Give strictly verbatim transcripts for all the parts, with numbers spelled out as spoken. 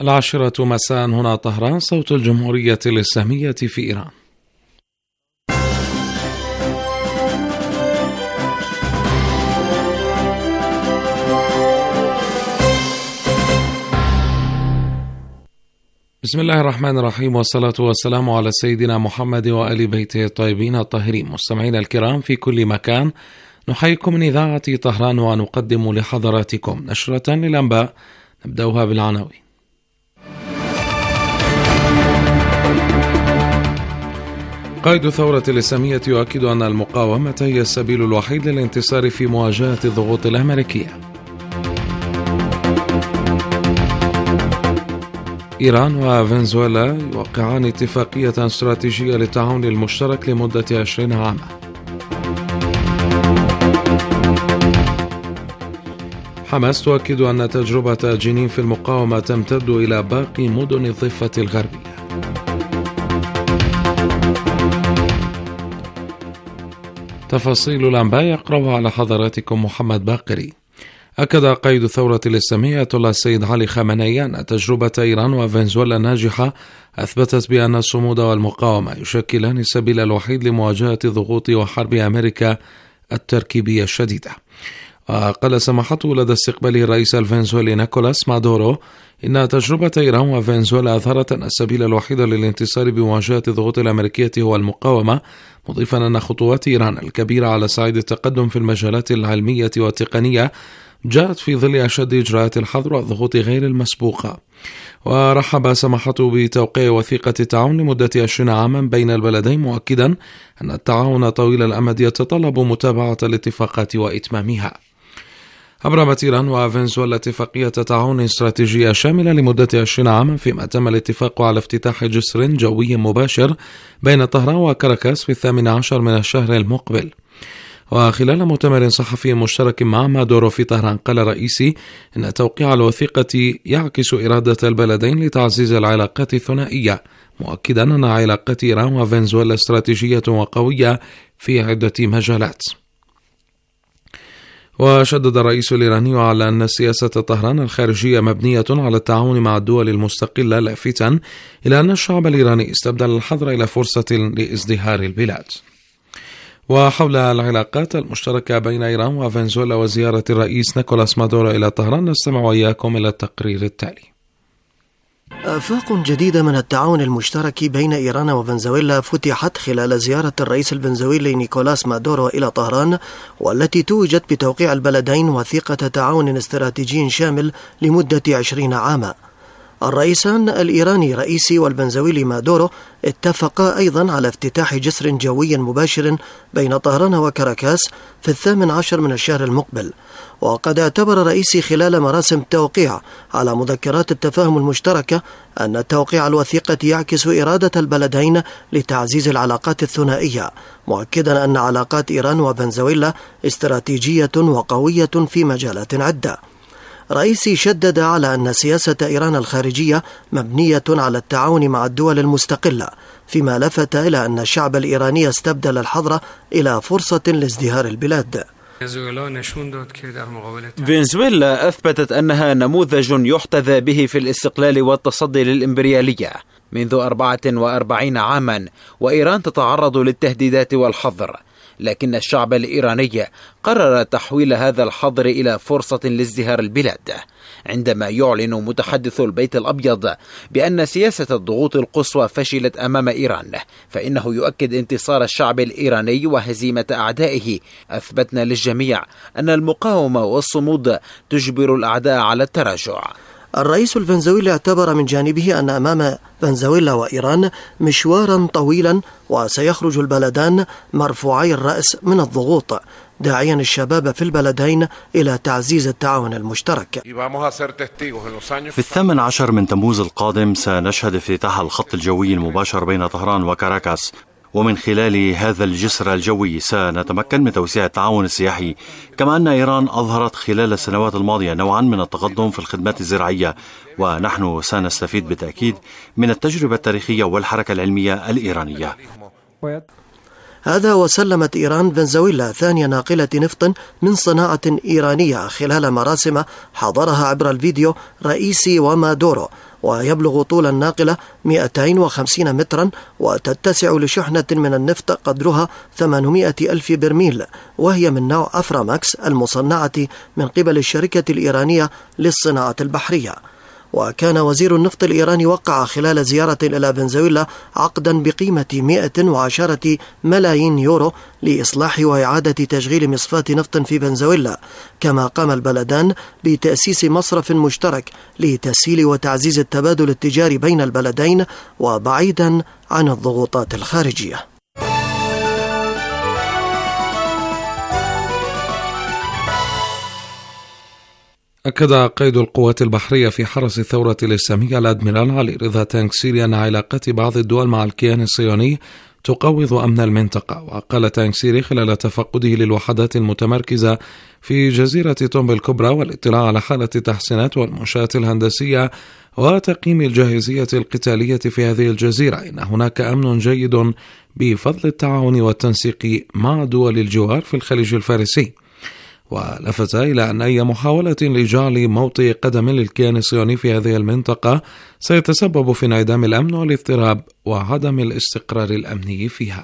العاشرة مساء هنا طهران، صوت الجمهورية الإسلامية في إيران. بسم الله الرحمن الرحيم، والصلاة والسلام على سيدنا محمد وآل بيته الطيبين الطاهرين. مستمعينا الكرام في كل مكان، نحييكم من إذاعة طهران ونقدم لحضراتكم نشرة للأنباء نبدأها بالعناوين. قائد الثورة الإسلامية يؤكد أن المقاومة هي السبيل الوحيد للانتصار في مواجهة الضغوط الأمريكية. إيران وفنزويلا يوقعان اتفاقية استراتيجية للتعاون المشترك لمدة عشرين عاما. حماس تؤكد أن تجربة جنين في المقاومة تمتد إلى باقي مدن الضفة الغربية. تفاصيل الأنباء يقرأها على حضراتكم محمد باقري. أكد قائد الثورة الإسلامية آية الله السيد علي خامنئي أن تجربة إيران وفنزويلا الناجحة أثبتت بأن الصمود والمقاومة يشكلان السبيل الوحيد لمواجهة ضغوط وحرب أمريكا التركيبية الشديدة. وقال سماحته لدى استقباله الرئيس الفنزويلي نيكولاس مادورو إن تجربة إيران وفنزويلا أظهرت أن السبيل الوحيد للانتصار بمواجهة الضغوط الأمريكية هو المقاومة، مضيفا أن خطوات إيران الكبيرة على صعيد التقدم في المجالات العلمية والتقنية جاءت في ظل أشد إجراءات الحظر والضغوط غير المسبوقة. ورحب سماحته بتوقيع وثيقة التعاون لمدة عشرين عاما بين البلدين، مؤكدا أن التعاون طويل الأمد يتطلب متابعة الاتفاقات وإتمامها. أبرمت إيران وفنزويلا اتفاقية تعاون استراتيجية شاملة لمدة عشرين عاما، فيما تم الاتفاق على افتتاح جسر جوي مباشر بين طهران وكاراكاس في الثامن عشر من الشهر المقبل. وخلال مؤتمر صحفي مشترك مع مادورو في طهران، قال رئيسي إن توقيع الوثيقة يعكس إرادة البلدين لتعزيز العلاقات الثنائية، مؤكدا أن علاقات إيران وفنزويلا استراتيجية وقوية في عدة مجالات. وشدد الرئيس الإيراني على أن سياسة طهران الخارجية مبنية على التعاون مع الدول المستقلة، لافتا إلى أن الشعب الإيراني استبدل الحظر إلى فرصة لازدهار البلاد. وحول العلاقات المشتركة بين إيران وفنزويلا وزيارة الرئيس نيكولاس مادورو إلى طهران، نستمع وإياكم إلى التقرير التالي. آفاق جديدة من التعاون المشترك بين إيران وفنزويلا فتحت خلال زيارة الرئيس الفنزويلي نيكولاس مادورو إلى طهران، والتي توجت بتوقيع البلدين وثيقة تعاون استراتيجي شامل لمدة عشرين عاما. الرئيسان الإيراني رئيسي والفنزويلي مادورو اتفقا أيضا على افتتاح جسر جوي مباشر بين طهران وكاراكاس في الثامن عشر من الشهر المقبل. وقد اعتبر رئيسي خلال مراسم التوقيع على مذكرات التفاهم المشتركة أن توقيع الوثيقة يعكس إرادة البلدين لتعزيز العلاقات الثنائية، مؤكدا أن علاقات إيران وفنزويلا استراتيجية وقوية في مجالات عدة. رئيسي شدد على أن سياسة إيران الخارجية مبنية على التعاون مع الدول المستقلة، فيما لفت إلى أن الشعب الإيراني استبدل الحظر إلى فرصة لازدهار البلاد. فنزويلا أثبتت أنها نموذج يحتذى به في الاستقلال والتصدي للإمبريالية منذ أربعة وأربعين عاما، وإيران تتعرض للتهديدات والحظر، لكن الشعب الإيراني قرر تحويل هذا الحظر إلى فرصة لازدهار البلاد، عندما يعلن متحدث البيت الأبيض بأن سياسة الضغوط القصوى فشلت أمام إيران، فإنه يؤكد انتصار الشعب الإيراني وهزيمة أعدائه. أثبتنا للجميع أن المقاومة والصمود تجبر الأعداء على التراجع. الرئيس الفنزويلي اعتبر من جانبه أن أمام فنزويلا وإيران مشوارا طويلا، وسيخرج البلدان مرفوعي الرأس من الضغوط، داعيا الشباب في البلدين إلى تعزيز التعاون المشترك. في الثامن عشر من تموز القادم سنشهد افتتاح الخط الجوي المباشر بين طهران وكاراكاس، ومن خلال هذا الجسر الجوي سنتمكن من توسيع التعاون السياحي. كما أن إيران أظهرت خلال السنوات الماضية نوعا من التقدم في الخدمات الزراعية، ونحن سنستفيد بالتأكيد من التجربة التاريخية والحركة العلمية الإيرانية. هذا وسلمت إيران فنزويلا ثانية ناقلة نفط من صناعة إيرانية خلال مراسم حضرها عبر الفيديو رئيسي ومادورو، ويبلغ طول الناقلة مئتين وخمسين مترا، وتتسع لشحنة من النفط قدرها ثمانمائة ألف برميل، وهي من نوع أفراماكس المصنعة من قبل الشركة الإيرانية للصناعة البحرية. وكان وزير النفط الإيراني وقع خلال زيارة إلى فنزويلا عقدا بقيمة مئة وعشرة ملايين يورو لإصلاح وإعادة تشغيل مصفاة نفط في فنزويلا، كما قام البلدان بتأسيس مصرف مشترك لتسهيل وتعزيز التبادل التجاري بين البلدين وبعيدا عن الضغوطات الخارجية. أكد قائد القوات البحرية في حرس الثورة الإسلامية الأدميرال علي رضا تانكسيري أن علاقات بعض الدول مع الكيان الصهيوني تقوض أمن المنطقة. وقال تانكسيري خلال تفقده للوحدات المتمركزة في جزيرة تومب الكبرى والاطلاع على حالة التحسينات والمنشآت الهندسية وتقييم الجاهزية القتالية في هذه الجزيرة، إن هناك أمن جيد بفضل التعاون والتنسيق مع دول الجوار في الخليج الفارسي. ولفت إلى أن أي محاولة لجعل موطئ قدم للكيان الصهيوني في هذه المنطقة سيتسبب في انعدام الأمن والاضطراب وعدم الاستقرار الأمني فيها.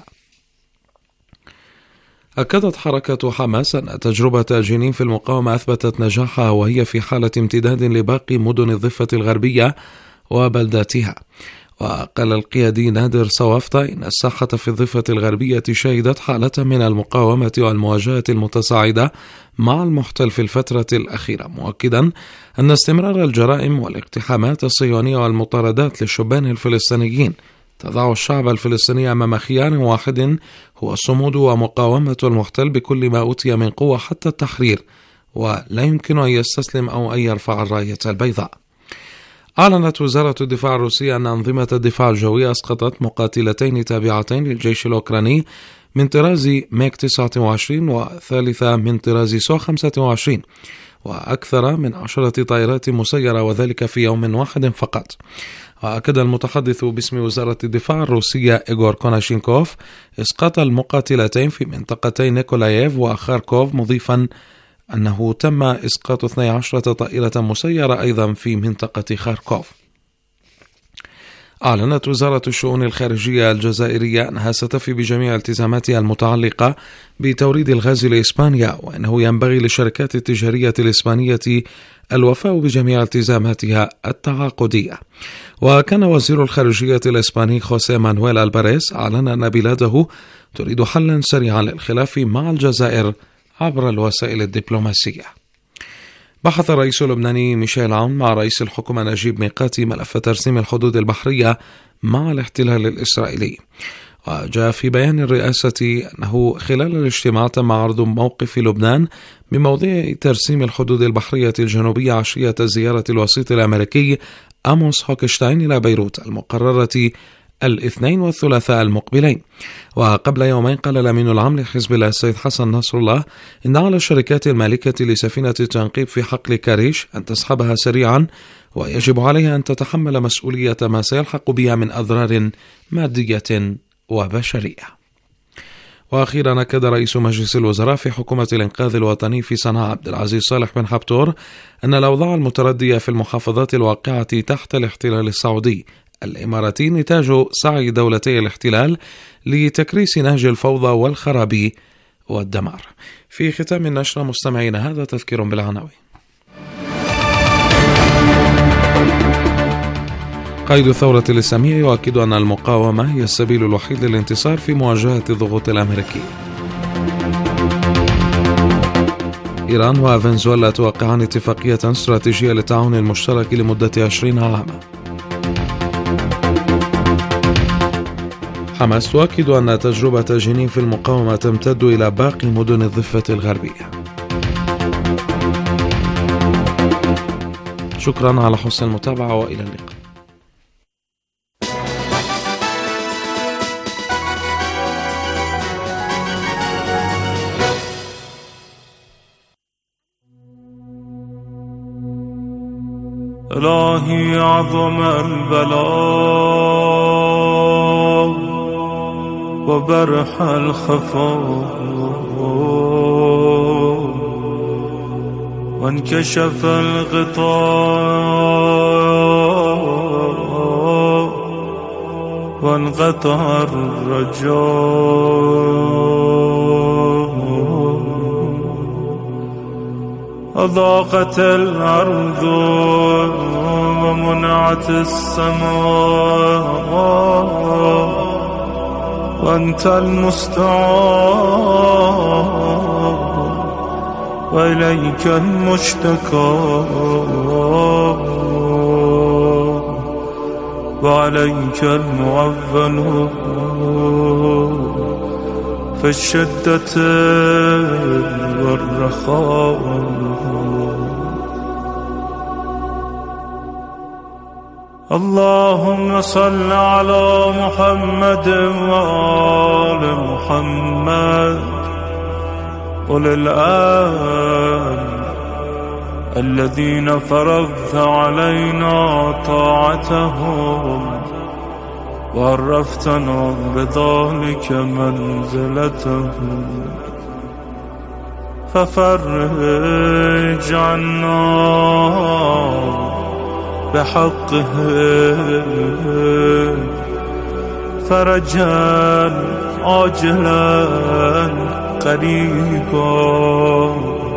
أكدت حركة حماس أن تجربة جنين في المقاومة أثبتت نجاحها، وهي في حالة امتداد لباقي مدن الضفة الغربية وبلداتها. وقال القيادي نادر صوافطة إن الساحة في الضفة الغربية شهدت حالة من المقاومة والمواجهة المتصاعدة مع المحتل في الفترة الأخيرة، مؤكدا أن استمرار الجرائم والاقتحامات الصهيونية والمطاردات للشبان الفلسطينيين تضع الشعب الفلسطيني أمام خيار واحد هو الصمود ومقاومة المحتل بكل ما أوتي من قوة حتى التحرير، ولا يمكن أن يستسلم أو أن يرفع الراية البيضاء. أعلنت وزارة الدفاع الروسية أن أنظمة الدفاع الجوي أسقطت مقاتلتين تابعتين للجيش الأوكراني من طراز ميغ تسعة وعشرين وثالثة من طراز سو خمسة وعشرين، وأكثر من عشرة طائرات مسيرة، وذلك في يوم واحد فقط. وأكد المتحدث باسم وزارة الدفاع الروسية إيغور كوناشينكوف إسقاط المقاتلتين في منطقتي نيكولاييف وخاركوف، مضيفا أنه تم إسقاط اثنتي عشرة طائرة مسيرة أيضا في منطقة خاركوف. أعلنت وزارة الشؤون الخارجية الجزائرية أنها ستفي بجميع التزاماتها المتعلقة بتوريد الغاز لإسبانيا، وأنه ينبغي للشركات التجارية الإسبانية الوفاء بجميع التزاماتها التعاقدية. وكان وزير الخارجية الإسباني خوسيه مانويل ألباريس أعلن أن بلاده تريد حلا سريعا للخلاف مع الجزائر عبر الوسائل الدبلوماسية. بحث الرئيس اللبناني ميشيل عون مع رئيس الحكومة نجيب ميقاتي ملف ترسيم الحدود البحرية مع الاحتلال الإسرائيلي. وجاء في بيان الرئاسة أنه خلال الاجتماع تم عرض موقف لبنان بموضوع ترسيم الحدود البحرية الجنوبية عشية زيارة الوسيط الأمريكي أموس هوكشتاين إلى بيروت المقررة الاثنين والثلاثاء المقبلين. وقبل يومين قال الأمين العام لحزب الله السيد حسن نصر الله إن على الشركات المالكة لسفينة التنقيب في حقل كاريش أن تسحبها سريعا، ويجب عليها أن تتحمل مسؤولية ما سيلحق بها من أضرار مادية وبشرية. وأخيرا أكد رئيس مجلس الوزراء في حكومة الإنقاذ الوطني في صنعاء عبد العزيز صالح بن حبتور أن الأوضاع المتردية في المحافظات الواقعة تحت الاحتلال السعودي الإماراتي نتاج سعي دولتي الاحتلال لتكريس نهج الفوضى والخراب والدمار. في ختام النشرة مستمعين هذا تذكير بالعناوين. قائد الثورة الإسلامية يؤكد أن المقاومة هي السبيل الوحيد للانتصار في مواجهة الضغوط الأمريكية. إيران وفنزويلا توقعان اتفاقية استراتيجية للتعاون المشترك لمدة عشرين عاما. حماس تؤكد أن تجربة جنين في المقاومة تمتد إلى باقي مدن الضفة الغربية. شكرا على حسن المتابعة وإلى اللقاء. إلهي عظم البلاء وبرح الخفاء وانكشف الغطاء وانقطع الرجاء وضاقت الأرض ومنعت السماء وأنت المستعان وإليك المشتكى وعليك المعول في الشدة والرخاء. اللهم صل على محمد وآل محمد أولي الآن الذين فرضت علينا طاعتهم وعرفتنا بذلك منزلتهم، ففرج عنا بحقه فرجا عاجلا قريبا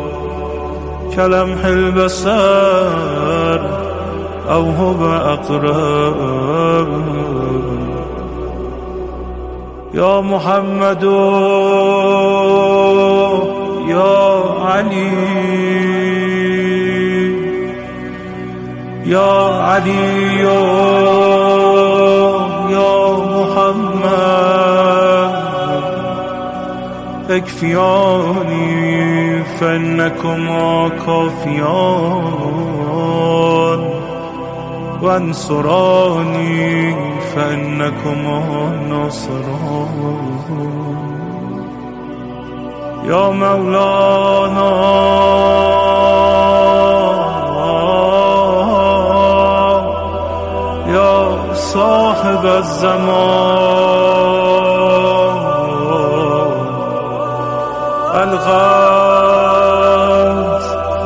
كلمح البصر أو هو أقرب. يا محمد يا علي يا علي يا محمد اكفياني فإنكما كافيان وانصراني فإنكما ناصران. يا مولانا يا صاحب الزمان الغوث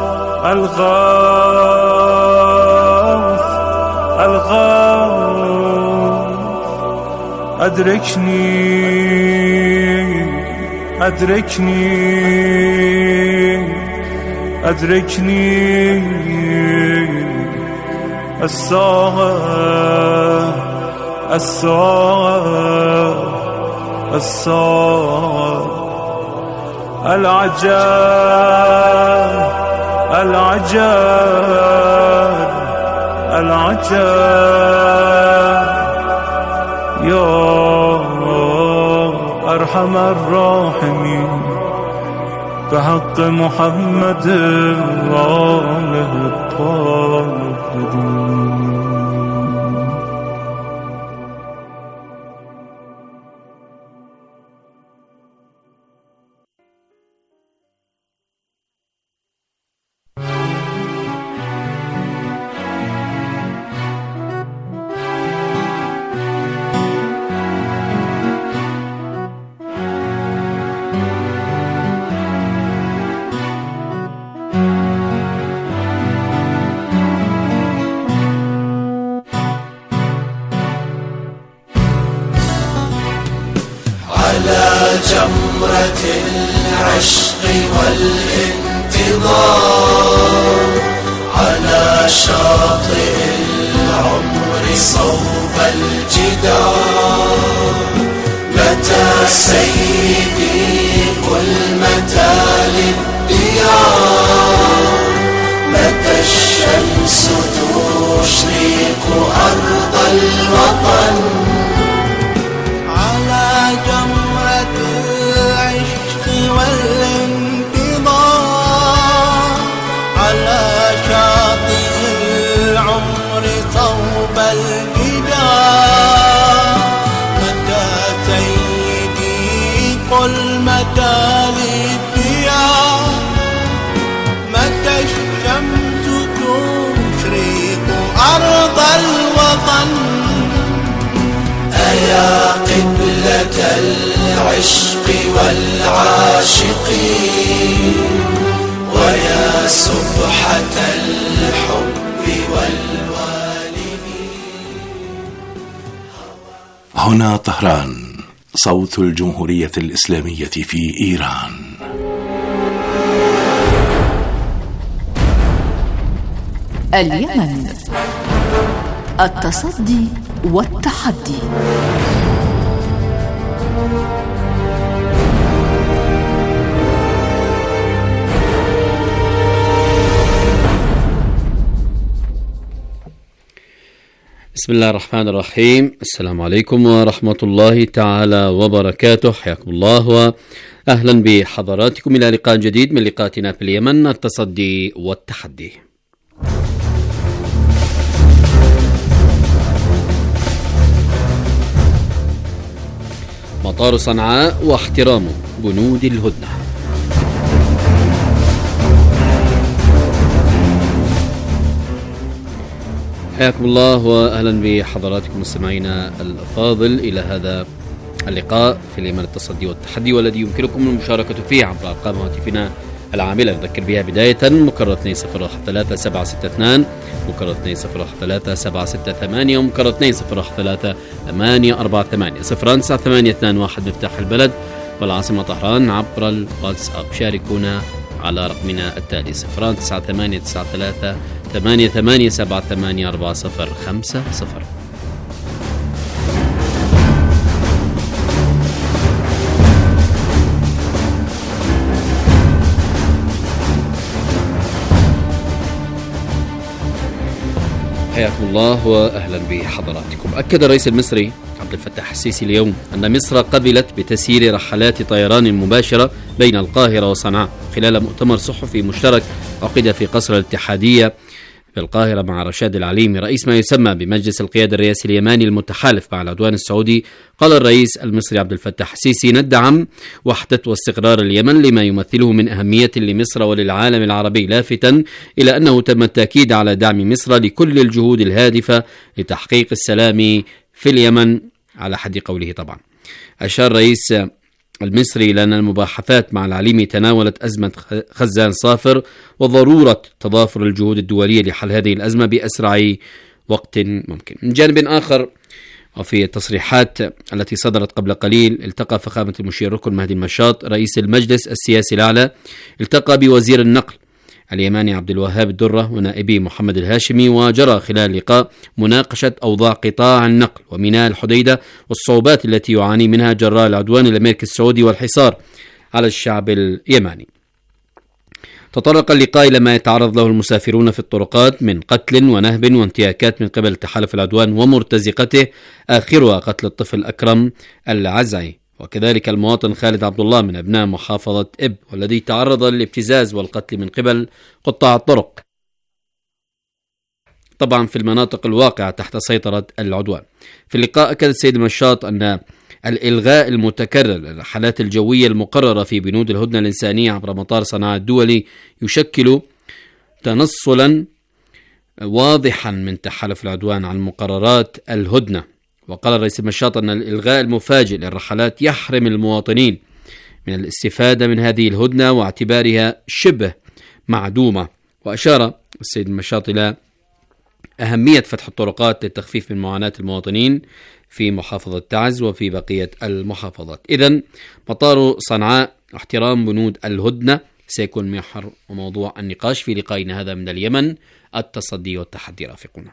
الغوث الغوث أدركني أدركني أدركني الساعة الساعة الساعة العجاب العجاب العجاب. يا أرحم الراحمين بحق محمد وآله الطاهرين. جمرة العشق والانتظار على شاطئ العمر صوب الجدار. متى سيدي قل متى للديار، متى الشمس تشرق أرض الوطن. على جمرة العشق والانتظار على شاطئ العمر صوب الجدار. متى سيدي قل متى للديار، متى الشمس تشرق أرض الوطن. أيا قبلة العشق والعاشقين، ويا سبحة الحب والوالدين. هنا طهران، صوت الجمهورية الإسلامية في إيران. اليمن، التصدي والتحدي. بسم الله الرحمن الرحيم. السلام عليكم ورحمة الله تعالى وبركاته. حياكم الله وأهلا بحضراتكم إلى لقاء جديد من لقاءاتنا في اليمن، التصدي والتحدي. مطار صنعاء واحترام بنود الهدنة. حياكم الله واهلا بحضراتكم مستمعينا الافاضل الى هذا اللقاء في اليمن، التصدي والتحدي، والذي يمكنكم المشاركه فيه عبر ارقام هاتفنا العامله. نذكر بها بدايه مكرر اثنين صفر واحد ثلاثة سبعة ستة اثنين، مكرر اثنين صفر واحد ثلاثة سبعة ستة ثمانية، ومكرر اثنين صفر واحد ثلاثة ثمانية أربعة ثمانية صفر تسعة ثمانية اثنين واحد مفتاح البلد والعاصمه طهران. عبر الواتساب شاركونا على رقمنا التالي صفر تسعة ثمانية تسعة ثلاثة ثمانية ثمانية سبعة ثمانية أربعة صفر خمسة صفر. حياكم الله واهلا بحضراتكم. اكد الرئيس المصري عبد الفتاح السيسي اليوم ان مصر قبلت بتسيير رحلات طيران مباشره بين القاهره وصنعاء خلال مؤتمر صحفي مشترك عقد في قصر الاتحاديه في القاهرة مع رشاد العليمي رئيس ما يسمى بمجلس القيادة الرئاسي اليماني المتحالف مع العدوان السعودي. قال الرئيس المصري عبد الفتاح السيسي: ندعم وحدة واستقرار اليمن لما يمثله من أهمية لمصر وللعالم العربي، لافتا إلى أنه تم التأكيد على دعم مصر لكل الجهود الهادفة لتحقيق السلام في اليمن على حد قوله. طبعا أشار الرئيس المصري لأن المباحثات مع العليمي تناولت أزمة خزان صافر وضرورة تضافر الجهود الدولية لحل هذه الأزمة بأسرع وقت ممكن. من جانب آخر، وفي التصريحات التي صدرت قبل قليل، التقى فخامة المشير ركن مهدي المشاط رئيس المجلس السياسي الأعلى التقى بوزير النقل اليماني عبد الوهاب الدرة ونائبي محمد الهاشمي، وجرى خلال اللقاء مناقشة أوضاع قطاع النقل وميناء الحديدة والصعوبات التي يعاني منها جراء العدوان الأمريكي السعودي والحصار على الشعب اليماني. تطرق اللقاء إلى ما يتعرض له المسافرون في الطرقات من قتل ونهب وانتهاكات من قبل تحالف العدوان ومرتزقته، آخرها قتل الطفل أكرم العزعي، وكذلك المواطن خالد عبد الله من أبناء محافظة إب، والذي تعرض للابتزاز والقتل من قبل قطاع الطرق، طبعا في المناطق الواقعة تحت سيطرة العدوان. في اللقاء أكد السيد المشاط أن الإلغاء المتكرر للرحلات الجوية المقررة في بنود الهدنة الإنسانية عبر مطار صنعاء الدولي يشكل تنصلا واضحا من تحالف العدوان عن مقررات الهدنة. وقال الرئيس المشاط أن الإلغاء المفاجئ للرحلات يحرم المواطنين من الاستفادة من هذه الهدنة واعتبارها شبه معدومة. وأشار السيد المشاط إلى أهمية فتح الطرقات للتخفيف من معاناة المواطنين في محافظة تعز وفي بقية المحافظات. إذن مطار صنعاء احترام بنود الهدنة سيكون محور وموضوع النقاش في لقائنا هذا من اليمن، التصدي والتحدي. رافقنا.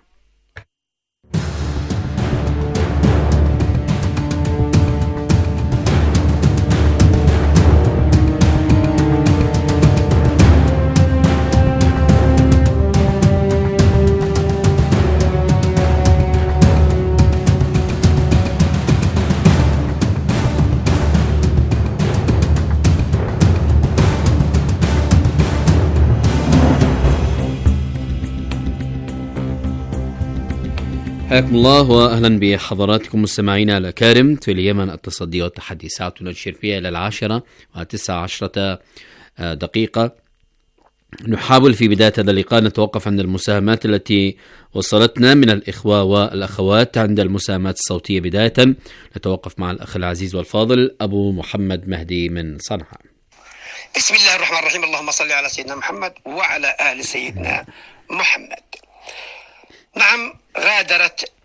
حياكم الله واهلا بحضراتكم مستمعينا الاكارم في اليمن، التصدي والتحدي. ساعة نشير فيها الى العاشرة وتسع عشرة دقيقة. نحاول في بداية هذا اللقاء نتوقف عند المساهمات التي وصلتنا من الإخوة والأخوات عند المساهمات الصوتية. بداية نتوقف مع الأخ العزيز والفاضل أبو محمد مهدي من صنعاء. بسم الله الرحمن الرحيم. اللهم صل على سيدنا محمد وعلى آل سيدنا محمد. نعم، غادرت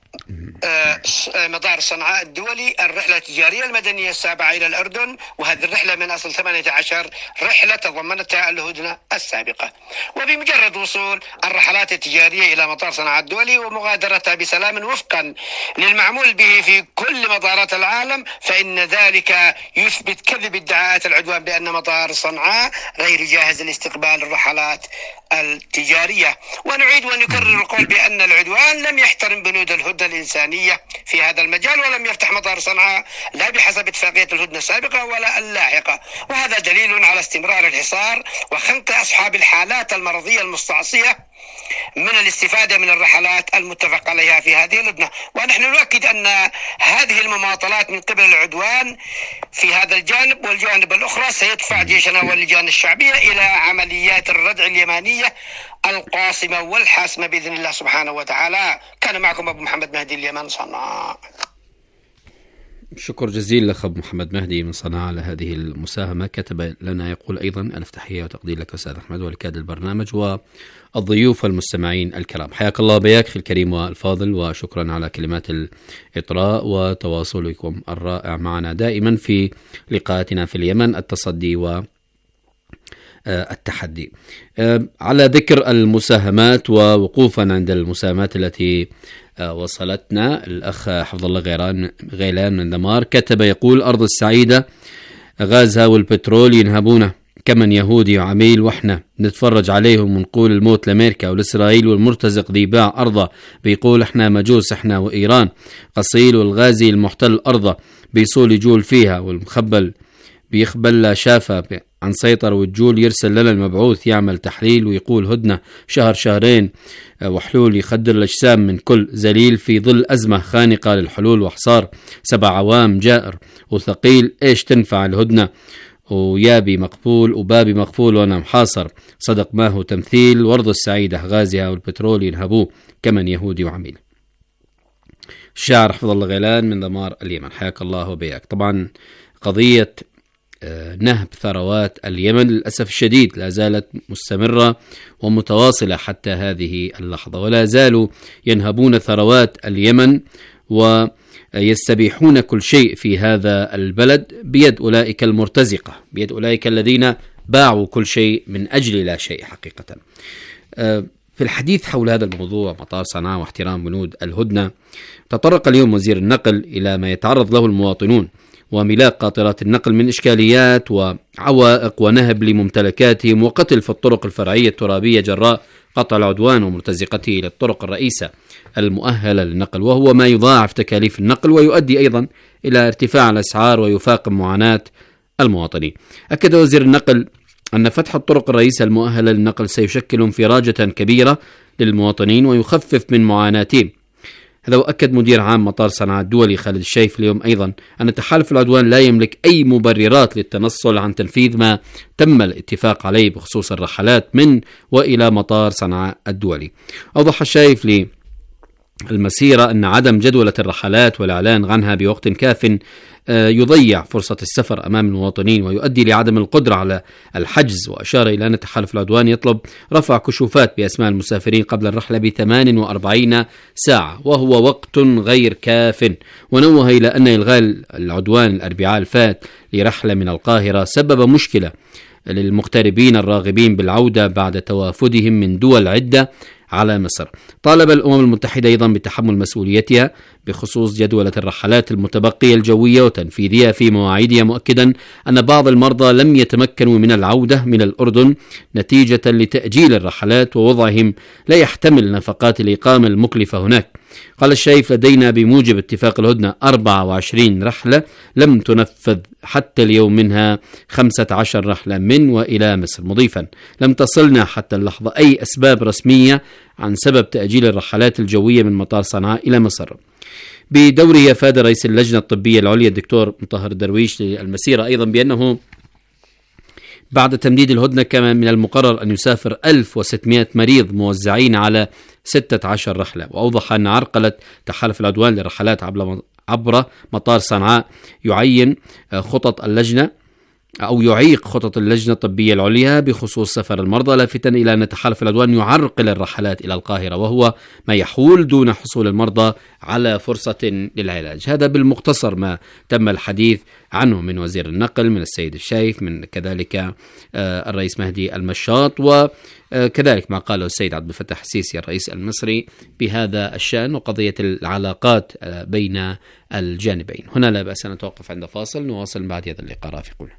مطار صنعاء الدولي الرحلة التجارية المدنية السابعة إلى الأردن، وهذه الرحلة من أصل ثمانية عشر رحلة تضمنتها الهدنة السابقة. وبمجرد وصول الرحلات التجارية إلى مطار صنعاء الدولي ومغادرتها بسلام وفقا للمعمول به في كل مطارات العالم، فإن ذلك يثبت كذب ادعاءات العدوان بأن مطار صنعاء غير جاهز لاستقبال الرحلات التجارية. ونعيد ونكرر القول بأن العدوان لم يحترم بنود الهدنة الإنسانية في هذا المجال، ولم يفتح مطار صنعاء لا بحسب اتفاقية الهدنة السابقة ولا اللاحقة، وهذا دليل على استمرار الحصار وخنق أصحاب الحالات المرضية المستعصية من الاستفادة من الرحلات المتفق عليها في هذه الهدنة. ونحن نؤكد أن هذه المماطلات من قبل العدوان في هذا الجانب والجوانب الأخرى سيدفع جيشنا واللجان الشعبية إلى عمليات الردع اليمانية القاصمة والحاسمة بإذن الله سبحانه وتعالى. كان معكم أبو محمد مهدي اليمن صنعاء. شكر جزيل لك أبو محمد مهدي من صنعاء على هذه المساهمة. كتب لنا يقول أيضا ألف تحية وتقدير لك أستاذ أحمد ولكاد البرنامج والضيوف والمستمعين الكرام. حياك الله بياك أخي الكريم والفاضل، وشكرا على كلمات الإطراء وتواصلكم الرائع معنا دائما في لقاءاتنا في اليمن، التصدي و التحدي. على ذكر المساهمات ووقوفا عند المساهمات التي وصلتنا، الأخ حفظ الله غيران غيلان من دمار كتب يقول: أرض السعيدة غازها والبترول ينهبونه كمن يهودي وعميل، وإحنا نتفرج عليهم ونقول الموت لأمريكا والإسرائيل، والمرتزق ذي باع أرضه بيقول إحنا مجوس إحنا وإيران، قصيل والغازي المحتل أرضه بيصول يجول فيها، والمخبل بيخبل لا شافه عن سيطر، والجول يرسل لنا المبعوث يعمل تحليل ويقول هدنة شهر شهرين وحلول، يخدر الأجسام من كل زليل في ظل أزمة خانقة للحلول وحصار سبع عوام جائر وثقيل. إيش تنفع الهدنة ويابي مقبول وبابي مقفول وأنا محاصر، صدق ما هو تمثيل، وارض السعيدة غازها والبترول ينهبوه كمن يهودي وعميل. الشاعر حفظ الله غيلان من دمار اليمن، حياك الله وبياك. طبعا قضية نهب ثروات اليمن للأسف الشديد لا زالت مستمرة ومتواصلة حتى هذه اللحظة، ولا زالوا ينهبون ثروات اليمن ويستبيحون كل شيء في هذا البلد بيد أولئك المرتزقة، بيد أولئك الذين باعوا كل شيء من أجل لا شيء حقيقة. في الحديث حول هذا الموضوع مطار صنعاء واحترام بنود الهدنة، تطرق اليوم وزير النقل إلى ما يتعرض له المواطنون وملاك قاطرات النقل من إشكاليات وعوائق ونهب لممتلكاتهم وقتل في الطرق الفرعية الترابية جراء قطع العدوان ومرتزقته للطرق الرئيسة المؤهلة للنقل، وهو ما يضاعف تكاليف النقل ويؤدي أيضا إلى ارتفاع الأسعار ويفاقم معاناة المواطنين. أكد وزير النقل أن فتح الطرق الرئيسة المؤهلة للنقل سيشكل انفراجة كبيرة للمواطنين ويخفف من معاناتهم. هذا وأكد مدير عام مطار صنعاء الدولي خالد الشيف اليوم أيضا أن تحالف العدوان لا يملك أي مبررات للتنصل عن تنفيذ ما تم الاتفاق عليه بخصوص الرحلات من وإلى مطار صنعاء الدولي. أوضح الشيف لي المسيرة أن عدم جدولة الرحلات والإعلان عنها بوقت كاف يضيع فرصة السفر أمام المواطنين ويؤدي لعدم القدرة على الحجز. وأشار إلى أن تحالف العدوان يطلب رفع كشوفات بأسماء المسافرين قبل الرحلة بثمان وأربعين ساعة وهو وقت غير كاف. ونوه إلى أن إلغاء العدوان الأربعاء الفات لرحلة من القاهرة سبب مشكلة للمغتربين الراغبين بالعودة بعد توافدهم من دول عدة على مصر. طالب الأمم المتحدة أيضا بتحمل مسؤوليتها بخصوص جدولة الرحلات المتبقية الجوية وتنفيذها في مواعيدها، مؤكدا أن بعض المرضى لم يتمكنوا من العودة من الأردن نتيجة لتأجيل الرحلات ووضعهم لا يحتمل نفقات الإقامة المكلفة هناك. قال الشايف لدينا بموجب اتفاق الهدنة أربعة وعشرين رحلة لم تنفذ حتى اليوم، منها خمسة عشر رحلة من وإلى مصر، مضيفا لم تصلنا حتى اللحظة أي أسباب رسمية عن سبب تأجيل الرحلات الجوية من مطار صنعاء إلى مصر. بدوره أفاد رئيس اللجنة الطبية العليا الدكتور مطهر درويش للمسيرة أيضا بأنه بعد تمديد الهدنة كان من المقرر أن يسافر ألف وستمائة مريض موزعين على ستة عشر رحلة. وأوضح أن عرقلة تحالف العدوان للرحلات عبر مطار صنعاء يعين خطط اللجنة أو يعيق خطط اللجنة الطبية العليا بخصوص سفر المرضى، لافتا إلى أن تحالف العدوان يعرقل الرحلات إلى القاهرة، وهو ما يحول دون حصول المرضى على فرصة للعلاج. هذا بالمختصر ما تم الحديث عنه من وزير النقل، من السيد الشايف، من كذلك الرئيس مهدي المشاط، وكذلك ما قاله السيد عبد الفتاح السيسي الرئيس المصري بهذا الشأن وقضية العلاقات بين الجانبين. هنا لا بأس أن نتوقف عند فاصل، نواصل بعد هذا اللقاء. رافقونا.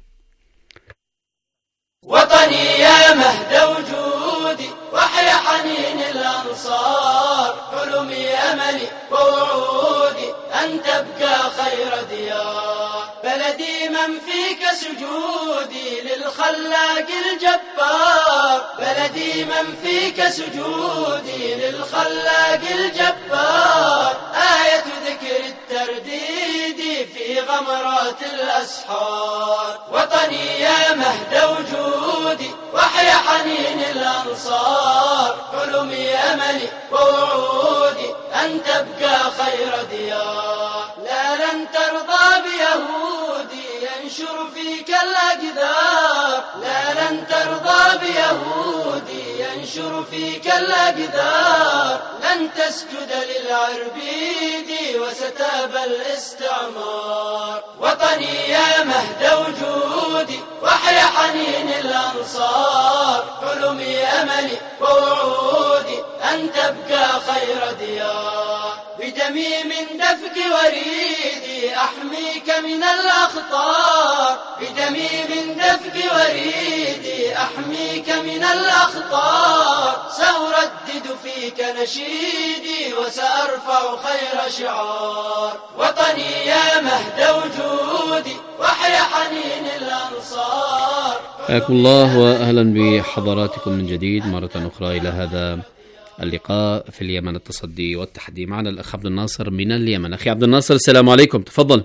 وطني يا مهد وجودي وحيا حنين الأنصار، حلمي أملي ووعودي أن تبقى خير ديار، بلدي من فيك سجودي للخلاق الجبار، بلدي من فيك سجودي للخلاق الجبار، آية ذكر الترديد في غمرات الأسحار، وطني يا مهد وجودي وحيا حنين الأنصار، حلمي أملي ووعودي أن تبقى خير ديار، لا لن ترضى بيهودي ينشر فيك الأقدار، لا لن ترضى بيهودي ينشر فيك الأقدار، لن تسجد للعربيد وستابى الاستعمار، وطني يا مهد وجودي وحيا حنين الأنصار، حلمي أملي ووعودي أن تبقى خير ديار، بدمي من دفق وريدي أحميك من الأخطار، بدمي من دفق وريدي أحميك من الأخطار، سأردد فيك نشيدي وسأرفع خير شعار، وطني يا مهد وجودي وحيا حنين الأنصار. حياكم الله وأهلا بحضراتكم من جديد مرة أخرى إلى هذا اللقاء في اليمن، التصدي والتحدي. معنا الأخ عبد الناصر من اليمن. أخي عبد الناصر السلام عليكم، تفضل.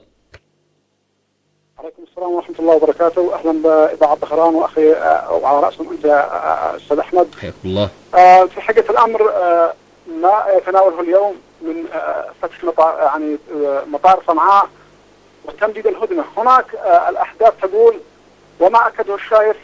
عليكم السلام ورحمة الله وبركاته. أهلا بإذاعة طهران وأخي وعلى رأسهم أنت أستاذ أحمد. حياكم الله. في حقيقة الأمر ما يتناوله اليوم من فتح مطار يعني مطار صنعاء وتمديد الهدنة، هناك الأحداث تقول وما أكده الشايف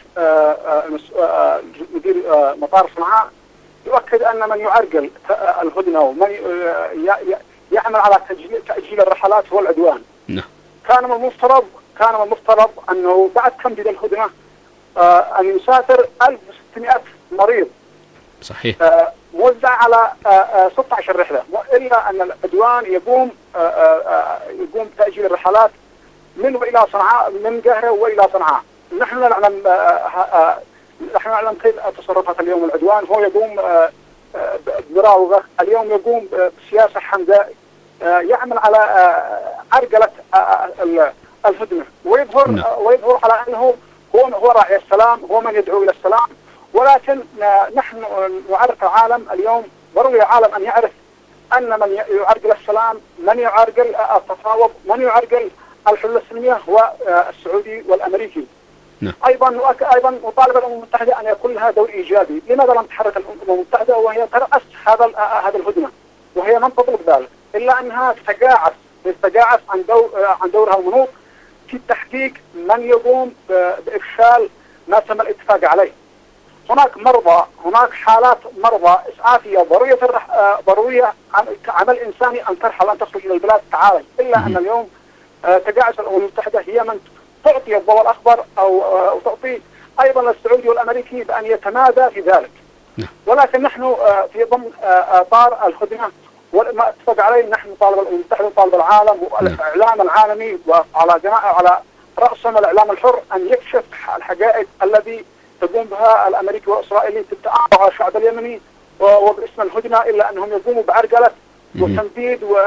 مدير مطار صنعاء يؤكد أن من يعرقل الهدنة ومن يعمل على تأجيل الرحلات هو العدوان. نعم. كان من المفترض كان من المفترض أنه بعد تمديد الهدنة أن يسافر ألف وستمائة مريض. صحيح. موزع على ستة عشر رحلة، إلا أن العدوان يقوم يقوم بتأجيل الرحلات من وإلى صنعاء، من القاهرة وإلى صنعاء. نحن نعلم نحن نعلم كيف تصرفات اليوم العدوان، هو يقوم بمراوغة، اليوم يقوم بسياسة حمداء يعمل على عرقلة الهدنة، ويظهر نعم. ويظهر على أنه هو هو راعي السلام، هو من يدعو إلى السلام، ولكن نحن نعرف العالم اليوم، ضروري العالم أن يعرف أن من يعرقل السلام، من يعرقل التفاوض، من يعرقل الحلول السلمية هو السعودي والأمريكي. نعم. أيضا أيضا مطالبة الأمم المتحدة أن يكون لها دور إيجابي. لماذا لم تحرك الأمم المتحدة وهي ترأس هذا هذا الهدنة وهي من تطلب ذلك، إلا أنها تتجاعس تتجاعس عن دور عن دورها المنوط في تحقيق من يقوم بإفشال ما تم الاتفاق عليه. هناك مرضى، هناك حالات مرضى إسعافية ضرورية ضرورية عمل إنساني أن ترحل أن تخرج إلى البلاد تعالج، إلا أن اليوم تجاعس الأمم المتحدة هي من تعطي الضوء الأخضر أو أو تعطي أيضا السعودي والأمريكي بأن يتمادى في ذلك. ولكن نحن في ضمن إطار الهدنة وما اتفق عليه، نحن نطالب الأمم المتحدة وطالب العالم والإعلام العالمي وعلى جماعة على رأسهم الإعلام الحر أن يكشف الحقائق الذي تقوم بها الأمريكي والإسرائيلي في التعامل مع الشعب اليمني وباسم الهدنة، إلا أنهم يقوموا بعرقلة وتمديد و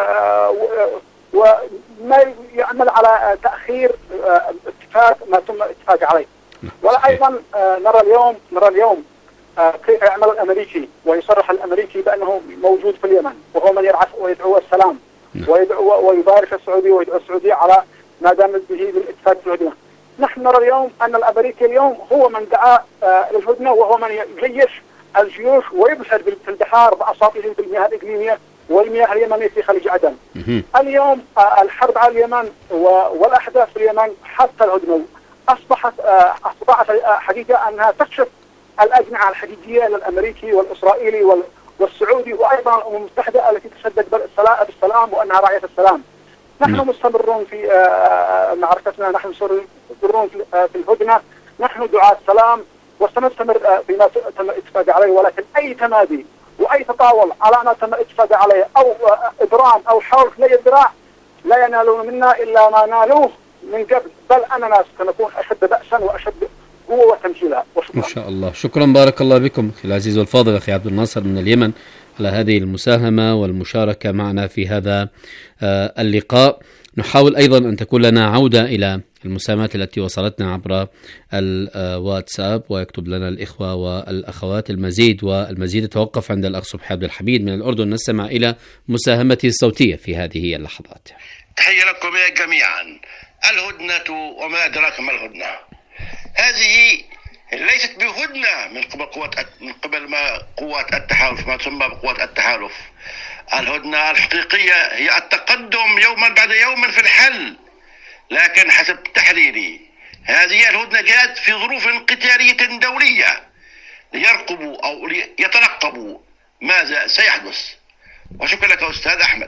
وما يعمل على تأخير اتفاق ما تم الاتفاق عليه. ولا أيضا نرى اليوم نرى اليوم كيف يعمل الأمريكي ويصرح الأمريكي بأنه موجود في اليمن، وهو من يرعى ويدعو السلام ويدعو ويبارك السعودي ويدعو السعودية على ما دام به بالاتفاق في الهدنة. نحن نرى اليوم أن الأمريكي اليوم هو من دعا للهدنة، وهو من يجيش الجيوش ويبحر في البحار بأساطيل بالمياه الإقليمية والمياه اليمنية في خليج عدن. اليوم الحرب على اليمن والأحداث في اليمن حتى الهدنة أصبحت أصبحت حقيقة أنها تكشف الأجنحة الحقيقية للأمريكي والإسرائيلي والسعودي وأيضا الأمم المتحدة التي تصدق بالسلام وأنها راعية السلام. نحن مستمرون في معركتنا، نحن مستمرون في الهدنة، نحن دعاة السلام وسنستمر فيما تم الاتفاق عليه، ولكن أي تمادي وأي تطاول على ما تم الاتفاق عليه أو إبرام أو حول لا الذراع لا ينالون منا إلا ما نالوه من قبل، بل أننا سنكون أشد بأسا وأشد قوة وتمثيلها. ما شاء الله. شكرا، بارك الله بكم أخي العزيز والفاضل أخي عبد الناصر من اليمن على هذه المساهمة والمشاركة معنا في هذا اللقاء. نحاول أيضا أن تكون لنا عودة إلى المساهمات التي وصلتنا عبر الواتساب، ويكتب لنا الإخوة والأخوات المزيد والمزيد. توقف عند الأخ صبحي عبد الحميد من الأردن. نستمع إلى مساهمته الصوتية في هذه اللحظات. تحية لكم جميعا. الهدنة وما أدراك ما الهدنة. هذه ليست بهدنة من قبل قوات من قبل ما قوات التحالف، ما تسمى بقوات التحالف. الهدنة الحقيقية هي التقدم يوما بعد يوم في الحل، لكن حسب تحليلي هذه الهدنة جاءت في ظروف قتالية دولية ليرقبوا أو ليترقبوا ماذا سيحدث. وشكرا لك أستاذ أحمد.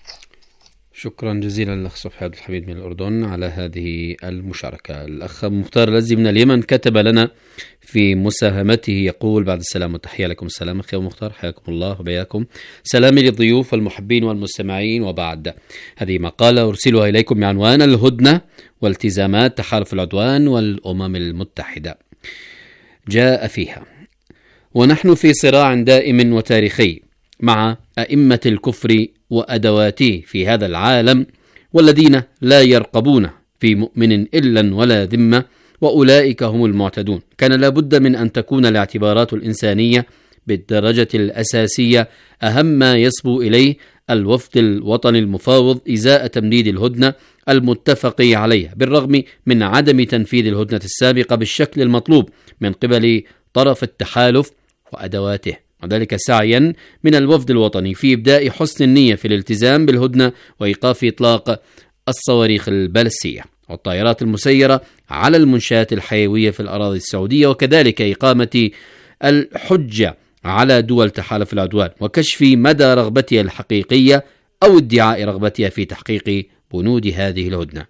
شكرا جزيلا للأخ صبحي عبد الحميد من الأردن على هذه المشاركة. الأخ مختار الأزدي من اليمن كتب لنا في مساهمته يقول: بعد السلام والتحية لكم. السلام أخي مختار، حياكم الله وبياكم. سلامي للضيوف والمحبين والمستمعين، وبعد هذه مقالة أرسلها إليكم بعنوان الهدنة والتزامات تحالف العدوان والأمم المتحدة. جاء فيها: ونحن في صراع دائم وتاريخي مع أئمة الكفر وأدواته في هذا العالم، والذين لا يرقبون في مؤمن إلا ولا ذمة، وأولئك هم المعتدون. كان لابد من أن تكون الاعتبارات الإنسانية بالدرجة الأساسية أهم ما يصبو إليه الوفد الوطني المفاوض إزاء تمديد الهدنة المتفق عليها، بالرغم من عدم تنفيذ الهدنة السابقة بالشكل المطلوب من قبل طرف التحالف وأدواته، وذلك سعيا من الوفد الوطني في إبداء حسن النية في الالتزام بالهدنة وإيقاف إطلاق الصواريخ البالستية والطائرات المسيرة على المنشآت الحيوية في الأراضي السعودية، وكذلك إقامة الحجة على دول تحالف العدوان وكشف مدى رغبتها الحقيقية أو ادعاء رغبتها في تحقيق بنود هذه الهدنة.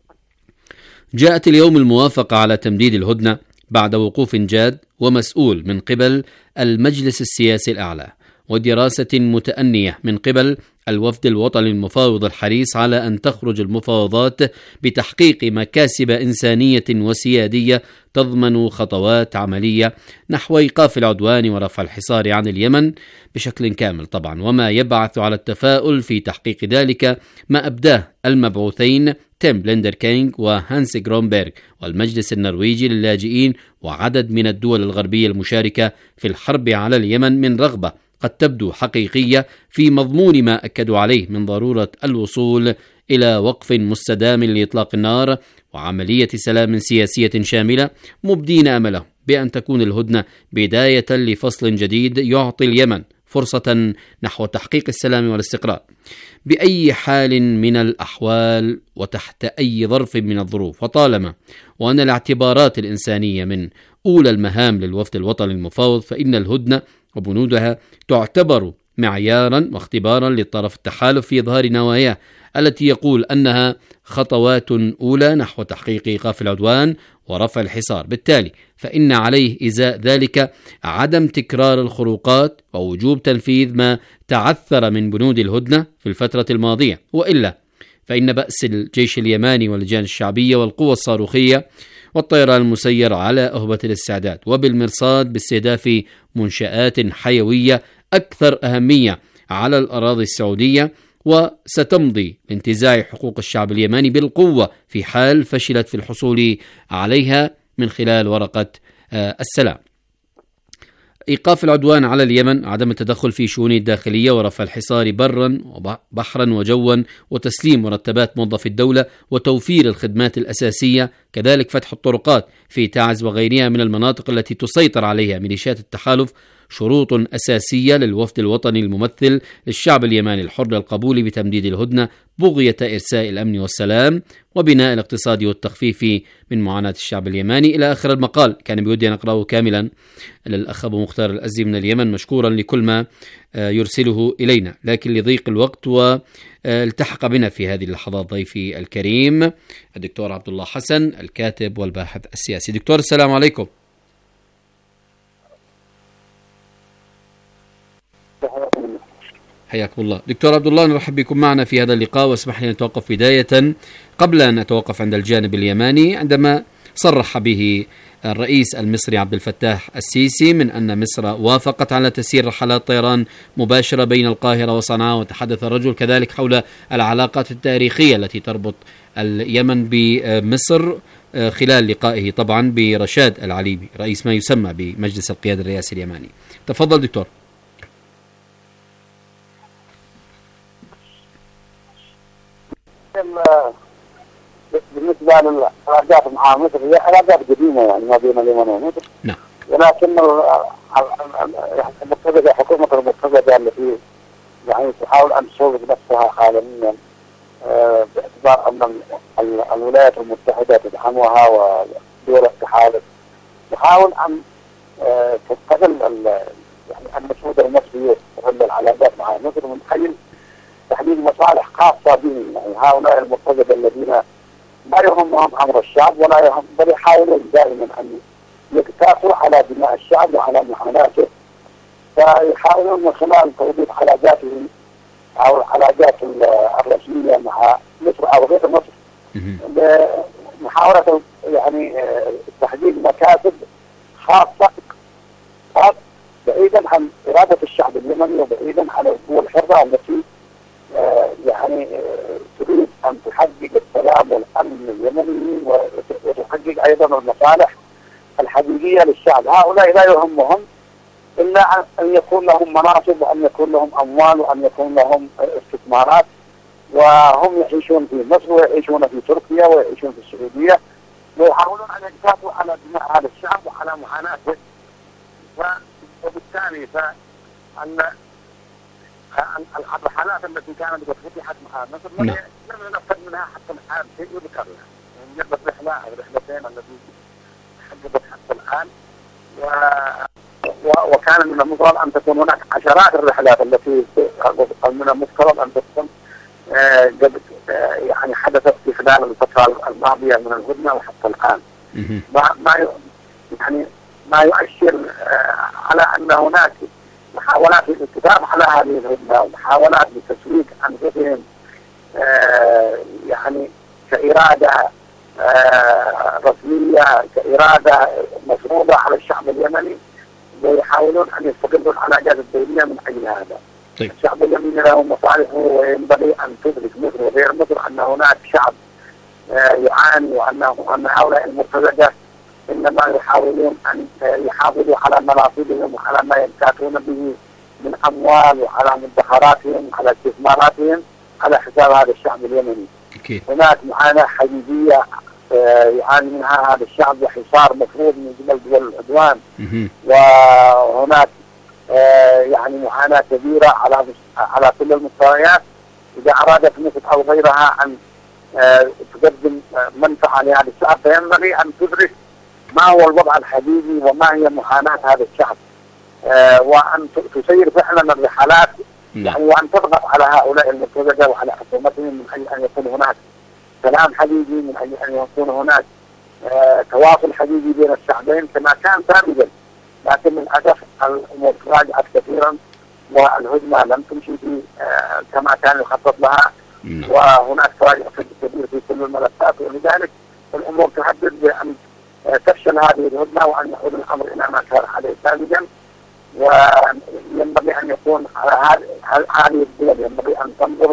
جاءت اليوم الموافقة على تمديد الهدنة بعد وقوف جاد ومسؤول من قبل المجلس السياسي الأعلى، ودراسة متأنية من قبل الوفد الوطني المفاوض الحريص على أن تخرج المفاوضات بتحقيق مكاسب إنسانية وسيادية تضمن خطوات عملية نحو إيقاف العدوان ورفع الحصار عن اليمن بشكل كامل طبعا، وما يبعث على التفاؤل في تحقيق ذلك ما أبداه المبعوثين تيم بلندر كينغ وهانس جرونبرغ والمجلس النرويجي للاجئين وعدد من الدول الغربية المشاركة في الحرب على اليمن من رغبة قد تبدو حقيقية في مضمون ما أكدوا عليه من ضرورة الوصول إلى وقف مستدام لإطلاق النار وعملية سلام سياسية شاملة، مبدين أمله بأن تكون الهدنة بداية لفصل جديد يعطي اليمن فرصة نحو تحقيق السلام والاستقرار بأي حال من الأحوال وتحت أي ظرف من الظروف. وطالما وأن الاعتبارات الإنسانية من أولى المهام للوفد الوطني المفاوض، فإن الهدنة وبنودها تعتبر معيارا واختبارا للطرف التحالف في إظهار نواياه التي يقول أنها خطوات أولى نحو تحقيق إيقاف العدوان ورفع الحصار. بالتالي فإن عليه إزاء ذلك عدم تكرار الخروقات ووجوب تنفيذ ما تعثر من بنود الهدنة في الفترة الماضية، وإلا فإن بأس الجيش اليماني واللجان الشعبية والقوى الصاروخية والطيران المسير على أهبة الاستعداد وبالمرصاد باستهداف منشآت حيوية أكثر أهمية على الأراضي السعودية، وستمضي لانتزاع حقوق الشعب اليماني بالقوة في حال فشلت في الحصول عليها من خلال ورقة السلام. إيقاف العدوان على اليمن، عدم التدخل في شؤون الداخلية ورفع الحصار برا وبحرا وجوا وتسليم مرتبات موظفي الدولة وتوفير الخدمات الأساسية، كذلك فتح الطرقات في تعز وغيرها من المناطق التي تسيطر عليها ميليشيات التحالف، شروط أساسية للوفد الوطني الممثل للشعب اليماني الحر للقبول بتمديد الهدنة بغية إرساء الأمن والسلام وبناء الاقتصاد والتخفيف من معاناة الشعب اليماني إلى آخر المقال. كان بودي أن أقرأه كاملا للأخ أبو مختار الأزي من اليمن، مشكورا لكل ما يرسله إلينا، لكن لضيق الوقت والتحق بنا في هذه اللحظات ضيفي الكريم الدكتور عبد الله حسن الكاتب والباحث السياسي. دكتور السلام عليكم. حياكم الله. دكتور عبد الله، نرحب بكم معنا في هذا اللقاء، واسمح لي أن نتوقف بداية قبل أن نتوقف عند الجانب اليماني عندما صرح به الرئيس المصري عبد الفتاح السيسي من أن مصر وافقت على تسيير رحلات طيران مباشرة بين القاهرة وصنعاء، وتحدث الرجل كذلك حول العلاقات التاريخية التي تربط اليمن بمصر خلال لقائه طبعا برشاد العليبي رئيس ما يسمى بمجلس القيادة الرئاسي اليماني. تفضل دكتور. بالنسبة للعلاقات مع مصر هي علاقات قديمة يعني ما بين اليمن ومصر. نعم. ولكن المرتبطة حكومة المرتبطة التي يعني تحاول أن تسوق نفسها حاليا باعتبار أن الولايات المتحدة تدعمها ودول التحالف تحاول أن تستغل يعني النفوذ المصري تستغل العلاقات مع مصر من أجل تحديد مصالح خاصة بهم. يعني هؤلاء المرتبطة الذين لا يهمهم أمر الشعب ولا يهم، بل يحاولون دائما أن يقتصروا على بناء الشعب وعلى معاناته، فيحاولون من خلال توظيف علاقاتهم أو العلاقات الرسمية مع مصر أو غير مصر محاولة يعني تحديد مكاسب خاصة بعيدا عن إرادة الشعب اليمني وبعيدا عن القوى الحرة التي يعني تريد أن تحقق السلام والأمن اليمني وتحقق أيضا المصالح الحقيقية للشعب. هؤلاء لا يهمهم إلا أن يكون لهم مناصب وأن يكون لهم أموال وأن يكون لهم استثمارات، وهم يعيشون في مصر ويعيشون في تركيا ويعيشون في السعودية ويحاولون أن يقتصروا على بناء هذا الشعب وعلى معاناته. وبالتالي فأن الرحلات التي كانت قد فتحت مع مصر لم ينفذ منها حتى الآن شيء يذكر لها، يعني مجرد رحلة أو رحلتين التي حققت حتى الآن، و... و... وكان من المفترض أن تكون هناك عشرات الرحلات التي من المفترض أن تكون آه قد آه يعني حدثت في خلال الفترة الماضية من الهدنة وحتى الآن. ما ما ي... يعني ما يؤشر آه على أن هناك محاولات للاتفاق على هذه الهدنة ومحاولات لتسويق أنفسهم آه يعني كإرادة آه رسمية، كإرادة مفروضة على الشعب اليمني، ويحاولون أن يستغلوا العلاقات الدولية من أجل هذا. طيب. الشعب اليمني له مصالحه، وينبغي أن تدرك مصر وغير مصر أن هناك شعب آه يعاني، وأنه أن هؤلاء المرتزقة إنما يحاولون أن يحافظوا على مناصبهم وعلى ما يمتلكون به من أموال وعلى مدخراتهم وعلى استثماراتهم على حساب هذا الشعب اليمني. أوكي. هناك معاناة حقيقية يعاني منها هذا الشعب وحصار مفروض من قبل دول العدوان، وهناك يعني معاناة كبيرة على على كل المستويات. إذا أرادت مصر أو غيرها أن تقدم منفعة لهذا الشعب فينبغي أن تدرك ما هو الوضع الحقيقي وما هي معاناة هذا الشعب، آه وأن تسير فعلا الرحلات يعني، وأن تضغط على هؤلاء المرتزقة وعلى حكومتهم من أجل أن يكون هناك سلام حقيقي، من أجل أن يكون هناك آه تواصل حقيقي بين الشعبين كما كان سابقا. لكن للأسف الأمور تراجعت كثيرا والهدنة لم تمشي في آه كما كان يخطط لها، وهناك تراجع كبير في كل الملفات، ولذلك الأمور تحدد بأن تفشل هذه الهدنة وأن يعود الأمر إلى ما كان عليه سابقا. وينبغي أن يكون على هذه الدول ينبغي أن تنظر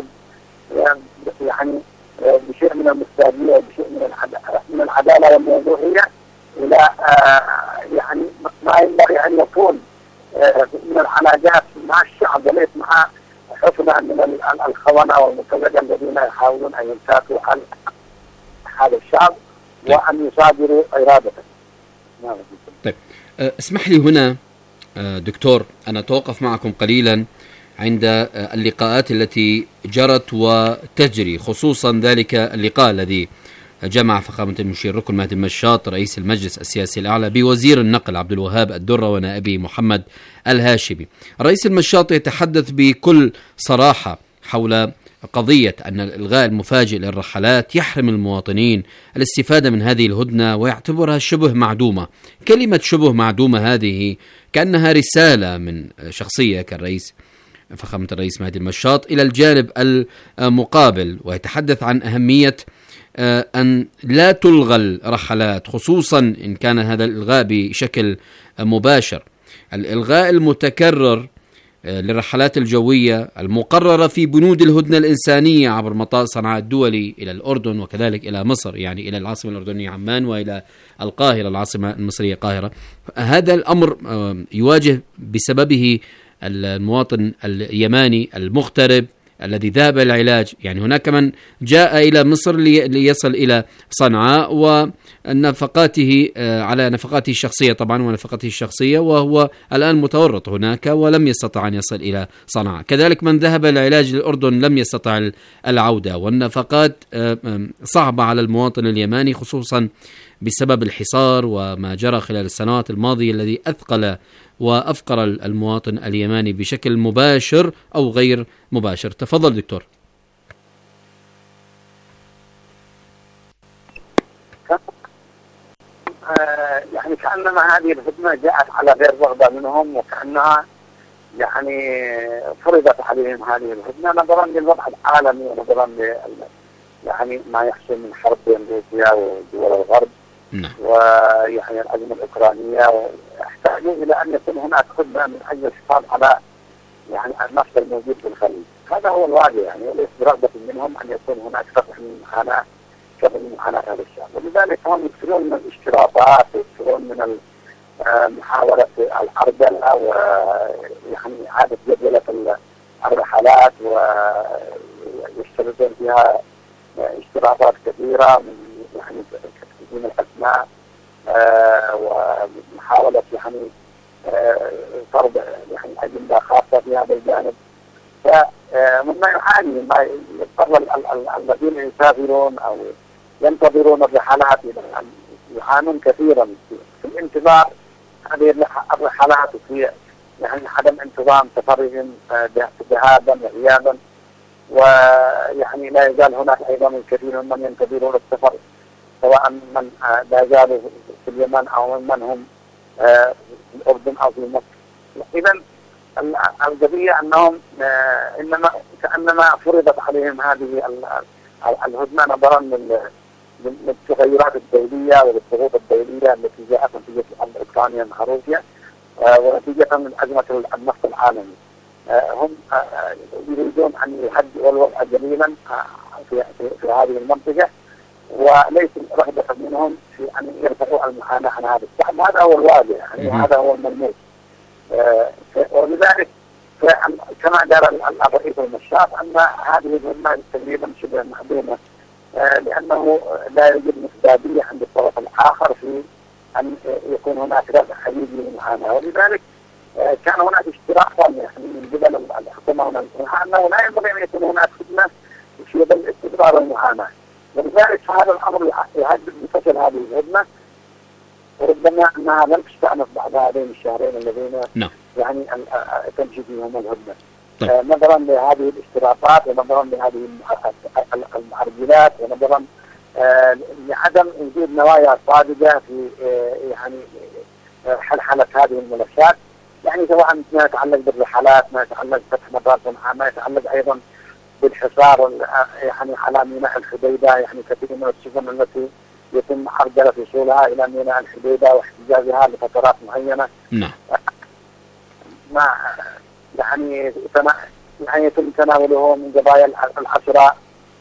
يعني بشيء من المستقبلية وبشيء من العدالة والموضوعية إلى يعني ما ينبغي أن يكون من العلاقات مع الشعب وليس مع حفنة من الخونة والمرتزقة الذين يحاولون أن يمسكوا على هذا الشعب وأن يصادروا إرادته. طيب اسمح لي هنا دكتور، أنا أتوقف معكم قليلا عند اللقاءات التي جرت وتجري، خصوصا ذلك اللقاء الذي جمع فخامة المشير ركن مهدي المشاط رئيس المجلس السياسي الأعلى بوزير النقل عبد الوهاب الدرة ونائبه محمد الهاشمي. رئيس المشاط يتحدث بكل صراحة حول قضية أن الإلغاء المفاجئ للرحلات يحرم المواطنين الاستفادة من هذه الهدنة ويعتبرها شبه معدومة. كلمة شبه معدومة هذه كأنها رسالة من شخصية كالرئيس فخامة الرئيس مهدي المشاط إلى الجانب المقابل، ويتحدث عن أهمية أن لا تلغى الرحلات، خصوصا إن كان هذا الإلغاء بشكل مباشر. الإلغاء المتكرر للرحلات الجوية المقررة في بنود الهدنة الإنسانية عبر مطار صنعاء الدولي إلى الأردن وكذلك إلى مصر، يعني إلى العاصمة الأردنية عمان وإلى القاهرة العاصمة المصرية القاهرة، هذا الأمر يواجه بسببه المواطن اليماني المغترب الذي ذهب العلاج. يعني هناك من جاء إلى مصر ليصل إلى صنعاء ونفقاته على نفقاته الشخصية طبعا ونفقاته الشخصية، وهو الآن متورط هناك ولم يستطع أن يصل إلى صنعاء. كذلك من ذهب العلاج للأردن لم يستطع العودة، والنفقات صعبة على المواطن اليماني خصوصا بسبب الحصار وما جرى خلال السنوات الماضية الذي أثقل وأفقر المواطن اليماني بشكل مباشر أو غير مباشر. تفضل دكتور. يعني كأنما هذه الهدنة جاءت على غير رغبة منهم، وكأنها يعني فرضت عليهم هذه الهدنة نظرا للوضع العالمي ونظرا يعني ما يحصل من حرب بين روسيا ودول الغرب ويعني الأزمة الأوكرانية، يحتاجون إلى أن يكون هناك خدمة من أجل الحفاظ على يعني النفط الموجود في الخليج. هذا هو الواقع، يعني وليس برغبة منهم أن يكون هناك شرح من معاناة شرح من معاناة هذا الشعب، ولذلك هم يكثرون من الاشتراطات ويكثرون من محاولة العرضلة ويعني إعادة جدولة الرحلات، ويشترطون فيها اشتراطات كثيرة من يعني تقديم الأسماء ومحاولة يعني فرض يعني أجندة خاصة في هذا الجانب. فمما يعاني ما يضطر الذين يسافرون أو ينتظرون الرحلات يعانون كثيرا في الانتظار هذه الرحلات، وفي يعني عدم انتظام تفرغ ذهابا وإيابا، ويعني لا يزال هناك أيضا الكثير من ينتظرون السفر سواء من لا زالوا في اليمن أو من هم في الأردن أو في مصر. إذا القضية أنهم إنما كأنما فرضت عليهم هذه الهدنة نظرا للتغيرات الدولية وللضغوط الدولية التي جاءت نتيجة أوكرانيا مع روسيا ونتيجة من أزمة النفط العالمي. هم يريدون أن يهدئوا الوضع جميلا في, في, في هذه المنطقة، وليس رغبة منهم في أن يرفعوا المعاناة عن هذا الشعب. هذا هو الواقع، يعني هذا هو الملموس. ولذلك كما قال الرئيس المشاط أن هذه الهدنة تقريبا شبه معدومة، لأنه لا يوجد مصداقية عند الطرف الآخر في أن يكون هناك رفع حقيقي للمعاناة، ولذلك كان هناك اشتراك يعني من قبل الحكومة أنه لا ينبغي أن يكون هناك خدمة في ظل استقرار المعاناة، ولذلك هذا الأمر يهدد بفشل هذه الهدنة، وربما أنها لم تستأنف بعد هذين الشهرين الذين no. يعني تمشي فيهم الهدنة. طيب. آه نظرا لهذه الاشتراطات ونظرا لهذه المعرجلات ونظرا آه لعدم وجود نوايا صادقة في آه يعني آه حلحلة هذه الملفات، يعني سواء ما يتعلق بالرحلات، ما يتعلق بفتح مطار صنعاء، ما يتعلق أيضا بالحصار يعني على ميناء الحديدة، يعني كثير من السفن التي يتم عرضها وصولها إلى ميناء الحديدة واحتجازها لفترات معينة. نعم. ما يعني يعني يتم تناوله من قضايا العشراء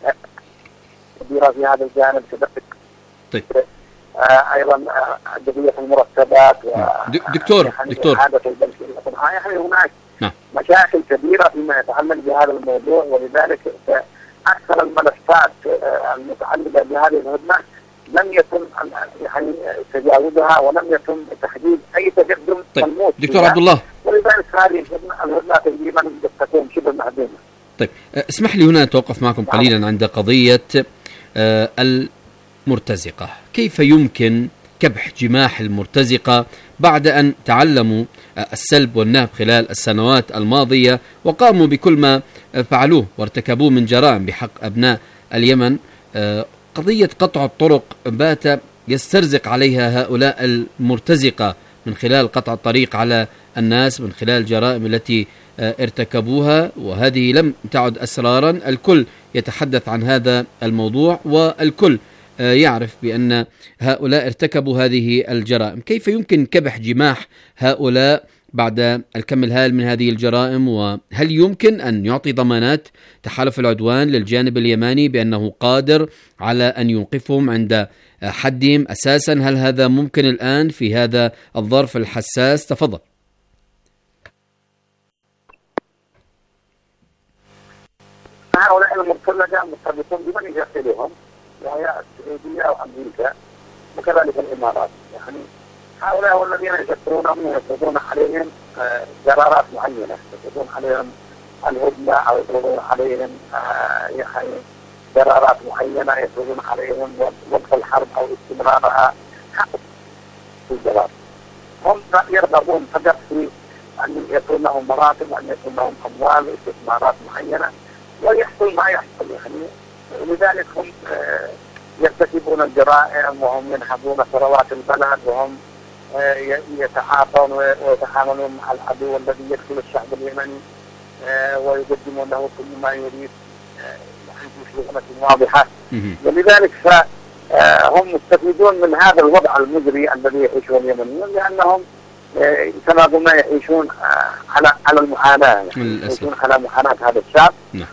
كبيرة في هذا الجانب. طيب. أيضا قضية المرتبات. دكتور دكتور. يعني هناك نعم. مشاكل كبيرة فيما يتعلق بهذا الموضوع، ولذلك أكثر الملفات المتعلقة بهذه الهدنة لم يتم يعني تجاوزها ولم يتم تحديد اي تقدم ملموس. طيب دكتور عبد الله، ولذلك هذه الهدنه تقريبا تكون شبه مهدمه. طيب اسمح لي هنا أتوقف معكم قليلا عند قضية المرتزقة. كيف يمكن كبح جماح المرتزقة بعد أن تعلموا السلب والنهب خلال السنوات الماضية وقاموا بكل ما فعلوه وارتكبوه من جرائم بحق أبناء اليمن؟ قضية قطع الطرق بات يسترزق عليها هؤلاء المرتزقة من خلال قطع الطريق على الناس، من خلال الجرائم التي ارتكبوها، وهذه لم تعد أسرارا، الكل يتحدث عن هذا الموضوع والكل يعرف بأن هؤلاء ارتكبوا هذه الجرائم. كيف يمكن كبح جماح هؤلاء بعد الكم الهائل من هذه الجرائم؟ وهل يمكن أن يعطي ضمانات تحالف العدوان للجانب اليماني بأنه قادر على أن يوقفهم عند حدهم أساسا؟ هل هذا ممكن الآن في هذا الظرف الحساس؟ تفضل. هؤلاء المرتزقة مرتبطون بمن يقتلهم، وهي السعودية أو أمريكا وكذلك الإمارات. يعني هؤلاء هم الذين يفكرونهم ويفرضون عليهم قرارات معينة، يفرضون عليهم الهدنة أو يفرضون عليهم يعني قرارات معينة، يفرضون عليهم وقف الحرب أو استمرارها في الجواب. هم يرغبون فقط في أن يكون لهم مراتب وأن يكون لهم أموال واستثمارات معينة ويحصل ما يحصل. يعني ولذلك هم يرتكبون الجرائم وهم ينهبون ثروات البلد وهم يتعاطون ويتعاملون مع العدو الذي يقتل الشعب اليمني ويقدمون له كل ما يريد في شغلة واضحة. ولذلك فهم مستفيدون من هذا الوضع المزري الذي يعيشه اليمنيون، لأنهم كما قلنا يعيشون على على المعاناة، يعيشون على معاناة هذا الشعب،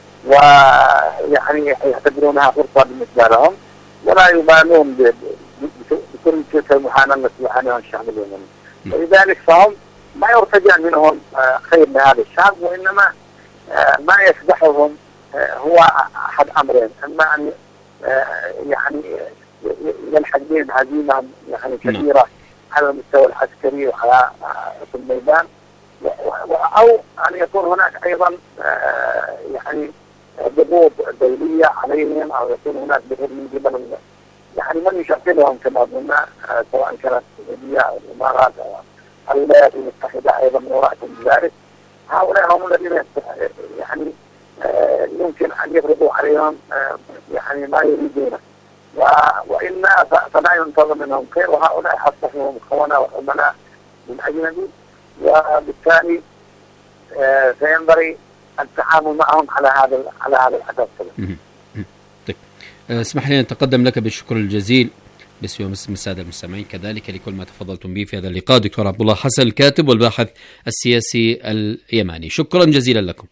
ويعني يعتبرونها فرصة بالنسبة لهم ولا يبالون بكل تلك المعاناة التي يعانيها الشعب اليمني. ولذلك فهم ما يرتجى منهم خير لهذا الشعب، وإنما ما يفضحهم هو أحد أمرين: أما أن يعني يلحق بهم هزيمة يعني كبيرة على المستوى العسكري وعلى في الميدان، أو أن يكون هناك أيضا يعني ضغوط دولية عليهم، أو يكون هناك ضغوط من قبل يعني من يشكلهم كما قلنا، سواء كانت السعودية أو الإمارات أو الولايات المتحدة أيضا من وراء ذلك. هؤلاء هم الذين يعني يمكن أن يفرضوا عليهم يعني ما يريدونه، وإلا فلا ينتظر منهم خير، وهؤلاء أصبحوا خونة وعملاء من أجنبي، وبالتالي سينبغي التعامل معهم على هذا على هذا الأساس. طيب اسمح لي أن أتقدم لك بالشكر الجزيل باسم وباسم السادة المستمعين، كذلك لكل ما تفضلتم به في هذا اللقاء. دكتور عبد الله حسن، الكاتب والباحث السياسي اليماني، شكرا جزيلا لكم.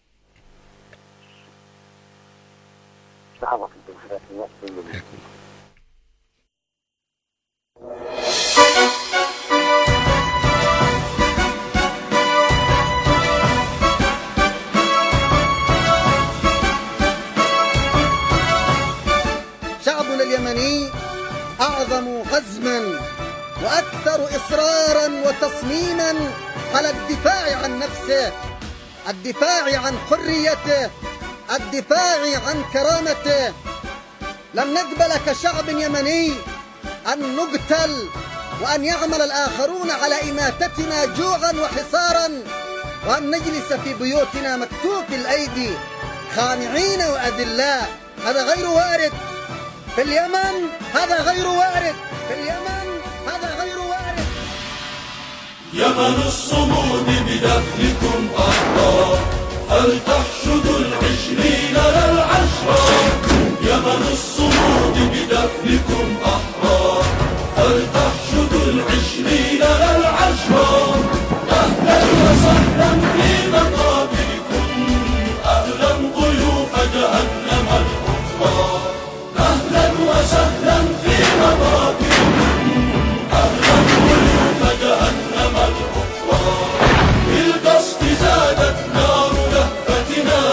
شعبنا اليمني أعظم عزما وأكثر إصرارا وتصميما على الدفاع عن نفسه، الدفاع عن حريته، الدفاع عن كرامته. لن نقبل كشعب يمني أن نقتل وأن يعمل الآخرون على إماتتنا جوعا وحصارا، وأن نجلس في بيوتنا مكتوف الأيدي خانعين وأذلاء. هذا غير وارد في اليمن، هذا غير وارد في اليمن، هذا غير وارد. يمن الصمود بدفنكم أحرار، فلتحشدوا العشرين للعشرة. يمن الصمود بدفنكم أحرار، فلتحشدوا العشرين للعشرة. أهلا وسهلا في مقابركم، أهلا ضيوف جهنم الكفار. أهلا وسهلا في مقابركم، أهلا ضيوف جهنم الكفار. بالقصد زادت نار لهفتنا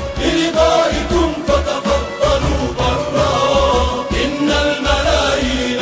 للقائكم فتفضلوا برا. إن الملايين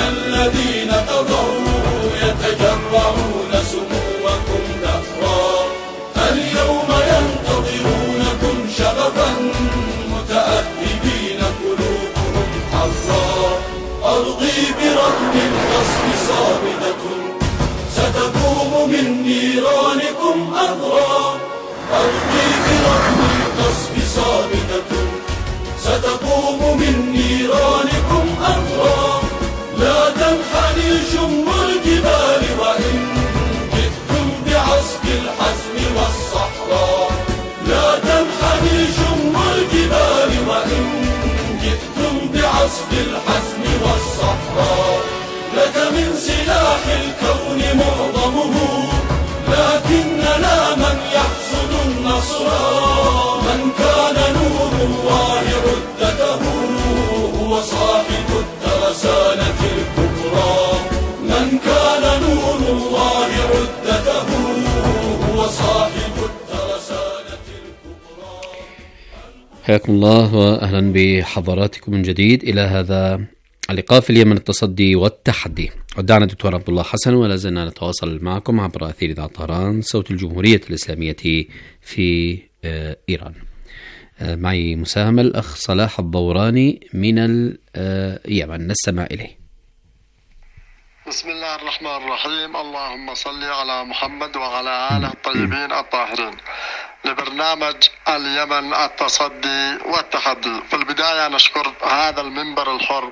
من نيرانكم أذرع، أرضي في رغم القصف صامتة، ستقوم من نيرانكم أذرع. لا تنحني شم الجبال وإن جئتم بعصف الحزم والصحراء، لا تنحني شم الجبال وإن جئتم بعصف الحزم والصحراء. لك من سلاح الكون معظمه، لكننا من يحصد النصر، من كان نور الله عدته، هو صاحب الترسانة الكبرى. من كان نور الله عدته، هو صاحب الترسانة الكبرى. حياكم الله وأهلا بحضراتكم من جديد إلى هذا اللقاء في اليمن، التصدي والتحدي. ودعنا الدكتور عبد الله حسن، ولا زلنا نتواصل معكم عبر أثير إذاعة طهران صوت الجمهورية الإسلامية في إيران. معي مساهمة الأخ صلاح الضوراني من اليمن، نستمع إليه. بسم الله الرحمن الرحيم. اللهم صل على محمد وعلى آله الطيبين الطاهرين. لبرنامج اليمن التصدي والتحدي، في البداية نشكر هذا المنبر الحر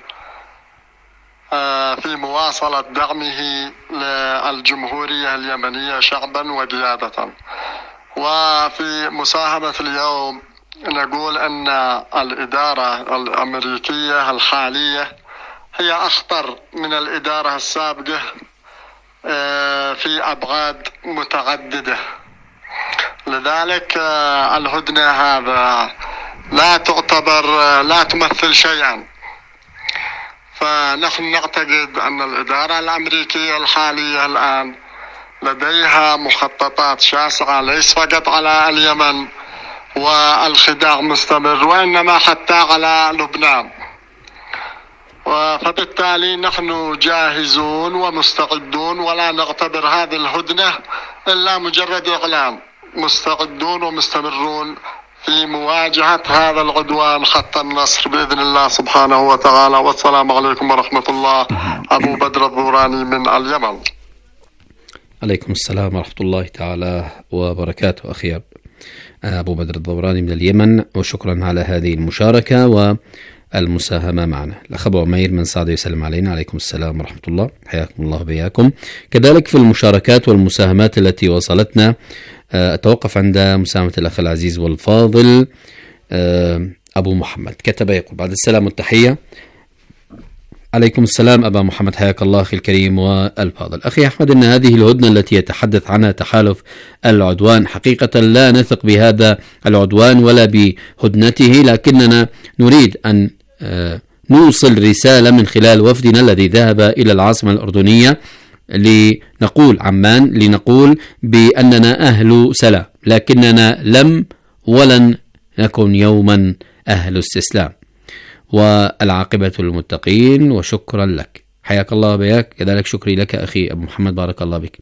في مواصلة دعمه للجمهورية اليمنية شعبا وقيادة. وفي مساهمة اليوم نقول أن الإدارة الأمريكية الحالية هي أخطر من الإدارة السابقة في أبعاد متعددة. لذلك الهدنة هذا لا تعتبر لا تمثل شيئا. فنحن نعتقد أن الإدارة الأمريكية الحالية الآن لديها مخططات شاسعة، ليس فقط على اليمن والخداع مستمر، وإنما حتى على لبنان. فبالتالي نحن جاهزون ومستعدون، ولا نعتبر هذه الهدنة إلا مجرد إعلان. مستعدون ومستمرون في مواجهة هذا العدوان حتى النصر بإذن الله سبحانه وتعالى. والسلام عليكم ورحمة الله. أبو بدر الضوراني من اليمن. عليكم السلام ورحمة الله تعالى وبركاته أخي أبو بدر الضوراني من اليمن، وشكرا على هذه المشاركة والمساهمة معنا. الأخ أبو عمير من سعد يسلم علينا. عليكم السلام ورحمة الله، حياكم الله بياكم. كذلك في المشاركات والمساهمات التي وصلتنا أتوقف عند مساهمة الأخ العزيز والفاضل أبو محمد، كتب يقول: بعد السلام والتحية. عليكم السلام أبا محمد، حياك الله أخي الكريم والفاضل. أخي أحمد، إن هذه الهدنة التي يتحدث عنها تحالف العدوان حقيقة لا نثق بهذا العدوان ولا بهدنته، لكننا نريد أن نوصل رسالة من خلال وفدنا الذي ذهب إلى العاصمة الأردنية لنقول عمان، لنقول بأننا أهل سلام، لكننا لم ولن نكن يوما أهل استسلام، والعاقبة للمتقين. وشكرا لك، حياك الله بياك. كذلك شكري لك أخي أبو محمد، بارك الله بك.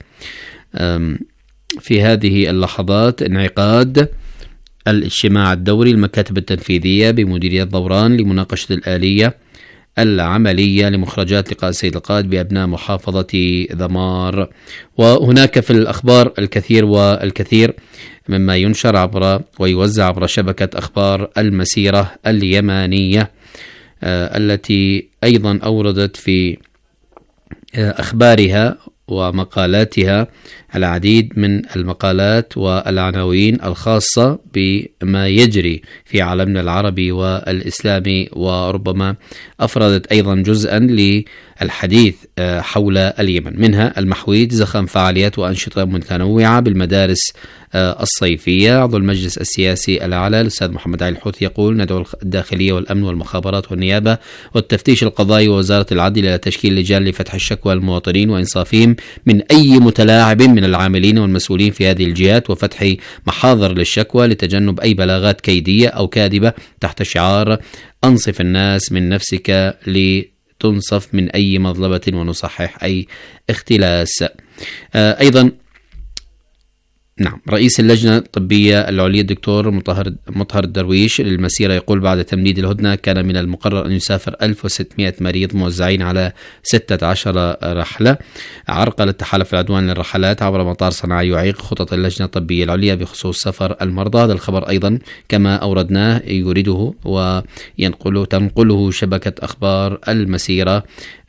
في هذه اللحظات انعقاد الاجتماع الدوري المكاتب التنفيذية بمديرية ضوران لمناقشة الآلية العملية لمخرجات لقاء السيد القائد بأبناء محافظة ذمار. وهناك في الأخبار الكثير والكثير مما ينشر عبر ويوزع عبر شبكة أخبار المسيرة اليمانية التي أيضا أوردت في أخبارها ومقالاتها العديد من المقالات والعناوين الخاصة بما يجري في عالمنا العربي والإسلامي، وربما أفردت أيضا جزءا للحديث حول اليمن، منها المحويد زخم فعاليات وأنشطة متنوعة بالمدارس الصيفية. عضو المجلس السياسي الأعلى الأستاذ محمد علي الحوثي يقول: ندعو الداخلية والأمن والمخابرات والنيابة والتفتيش القضائي ووزارة العدل إلى تشكيل لجان لفتح الشكوى للمواطنين وإنصافهم من أي متلاعب من العاملين والمسؤولين في هذه الجهات، وفتح محاضر للشكوى لتجنب أي بلاغات كيدية أو كاذبة تحت شعار أنصف الناس من نفسك لتنصف من أي مظلمة ونصحح أي اختلاس. أيضا نعم. رئيس اللجنة الطبية العليا الدكتور مطهر مطهر الدرويش للمسيرة يقول بعد تمديد الهدنة كان من المقرر أن يسافر ألف وستمائة مريض موزعين على ستة عشر رحلة. عرقل التحالف العدوان للرحلات عبر مطار صنعاء يعيق خطط اللجنة الطبية العليا بخصوص سفر المرضى. هذا الخبر أيضا كما أوردناه يريده وينقله تنقله شبكة أخبار المسيرة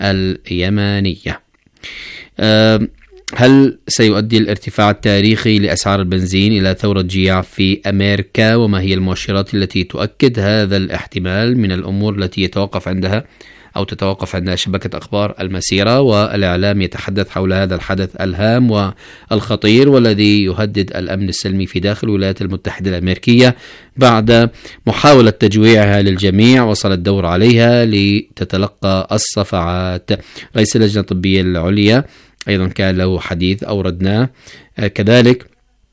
اليمنية. أه هل سيؤدي الارتفاع التاريخي لأسعار البنزين إلى ثورة جياع في أمريكا؟ وما هي المؤشرات التي تؤكد هذا الاحتمال من الأمور التي يتوقف عندها أو تتوقف عندها شبكة أخبار المسيرة؟ والإعلام يتحدث حول هذا الحدث الهام والخطير والذي يهدد الأمن السلمي في داخل الولايات المتحدة الأمريكية بعد محاولة تجويعها للجميع وصل الدور عليها لتتلقى الصفعات. رئيس اللجنة الطبية العليا أيضا كان له حديث أوردناه. كذلك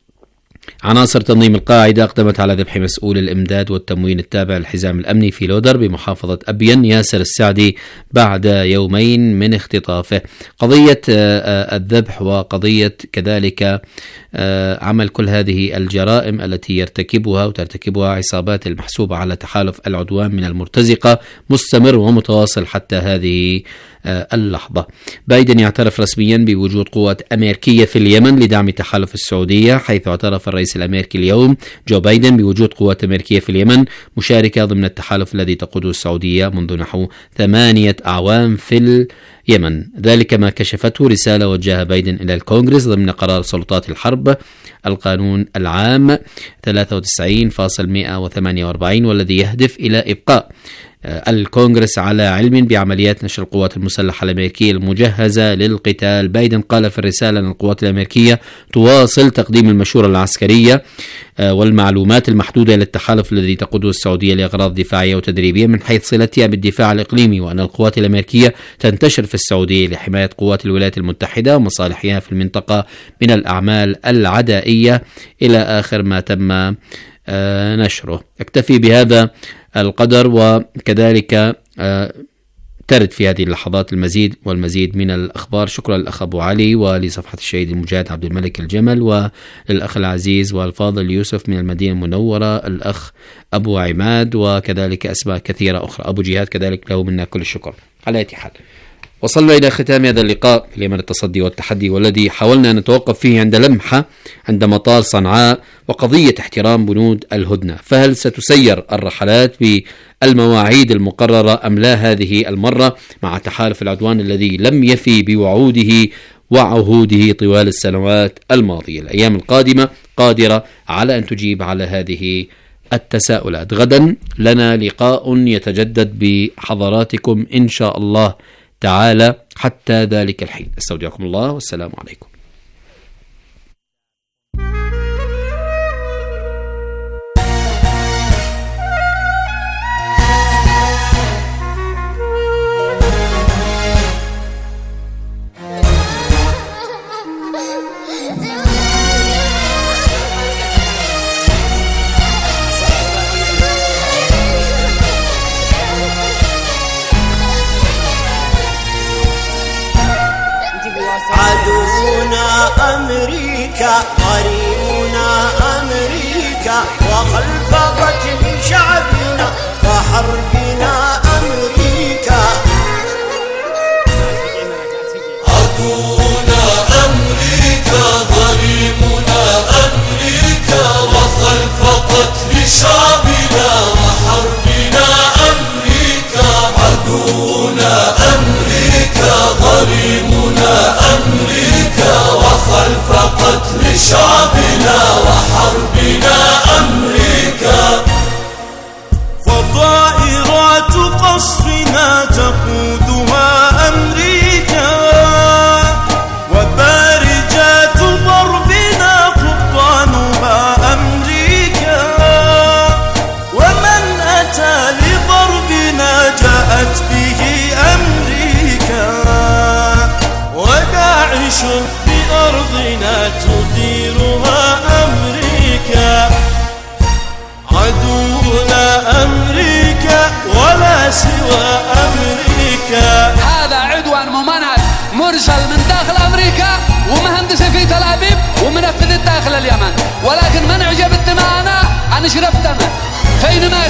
عناصر تنظيم القاعدة أقدمت على ذبح مسؤول الإمداد والتموين التابع للحزام الأمني في لودر بمحافظة أبين ياسر السعدي بعد يومين من اختطافه. قضية الذبح وقضية كذلك عمل كل هذه الجرائم التي يرتكبها وترتكبها عصابات المحسوبة على تحالف العدوان من المرتزقة مستمر ومتواصل حتى هذه اللحظة. بايدن يعترف رسميا بوجود قوات أمريكية في اليمن لدعم تحالف السعودية، حيث اعترف الرئيس الأمريكي اليوم جو بايدن بوجود قوات أمريكية في اليمن مشاركة ضمن التحالف الذي تقوده السعودية منذ نحو ثمانية أعوام في اليمن. ذلك ما كشفته رسالة وجهها بايدن إلى الكونغرس ضمن قرار سلطات الحرب القانون العام ثلاثة وتسعين فاصلة مئة وثمانية وأربعين والذي يهدف إلى إبقاء الكونغرس على علم بعمليات نشر القوات المسلحة الأمريكية المجهزة للقتال. بايدن قال في الرسالة أن القوات الأمريكية تواصل تقديم المشورة العسكرية والمعلومات المحدودة للتحالف الذي تقوده السعودية لأغراض دفاعية وتدريبية من حيث صلتها بالدفاع الإقليمي، وأن القوات الأمريكية تنتشر في السعودية لحماية قوات الولايات المتحدة ومصالحها في المنطقة من الأعمال العدائية إلى آخر ما تم نشره. اكتفي بهذا القدر، وكذلك ترد في هذه اللحظات المزيد والمزيد من الأخبار. شكرا للأخ أبو علي ولصفحة الشهيد المجاهد عبد الملك الجمل وللأخ العزيز والفاضل يوسف من المدينة المنورة الأخ أبو عماد وكذلك أسماء كثيرة أخرى. أبو جهاد كذلك له منا كل الشكر. على أي حال وصلنا إلى ختام هذا اللقاء في اليمن التصدي والتحدي، والذي حاولنا أن نتوقف فيه عند لمحة عند مطار صنعاء وقضية احترام بنود الهدنة. فهل ستسير الرحلات بالمواعيد المقررة أم لا هذه المرة مع تحالف العدوان الذي لم يفي بوعوده وعهوده طوال السنوات الماضية؟ الأيام القادمة قادرة على أن تجيب على هذه التساؤلات. غدا لنا لقاء يتجدد بحضراتكم إن شاء الله تعالى. حتى ذلك الحين استودعكم الله والسلام عليكم. عدونا أمريكا قريبنا أمريكا وخلف قتل شعبنا وحربنا أمريكا. عدونا أمريكا قريبنا أمريكا وخلف قتل شعبنا وحربنا أمريكا. عدونا أمريكا قريبنا أمريكا وخلف قتل شعبنا وحربنا أمريكا. فطائرات قصفنا تقودها أمريكا وبارجات ضربنا قبطانها أمريكا. ومن أتى لضربنا جاءت به أمريكا. وداعش في أرضنا تديرها أمريكا. عدونا أمريكا ولا سوى أمريكا. هذا عدوان ممنهج مرسل من داخل أمريكا ومهندس في تل أبيب ومنفذ داخل اليمن، ولكن من عجبت معنا أن شربت فينما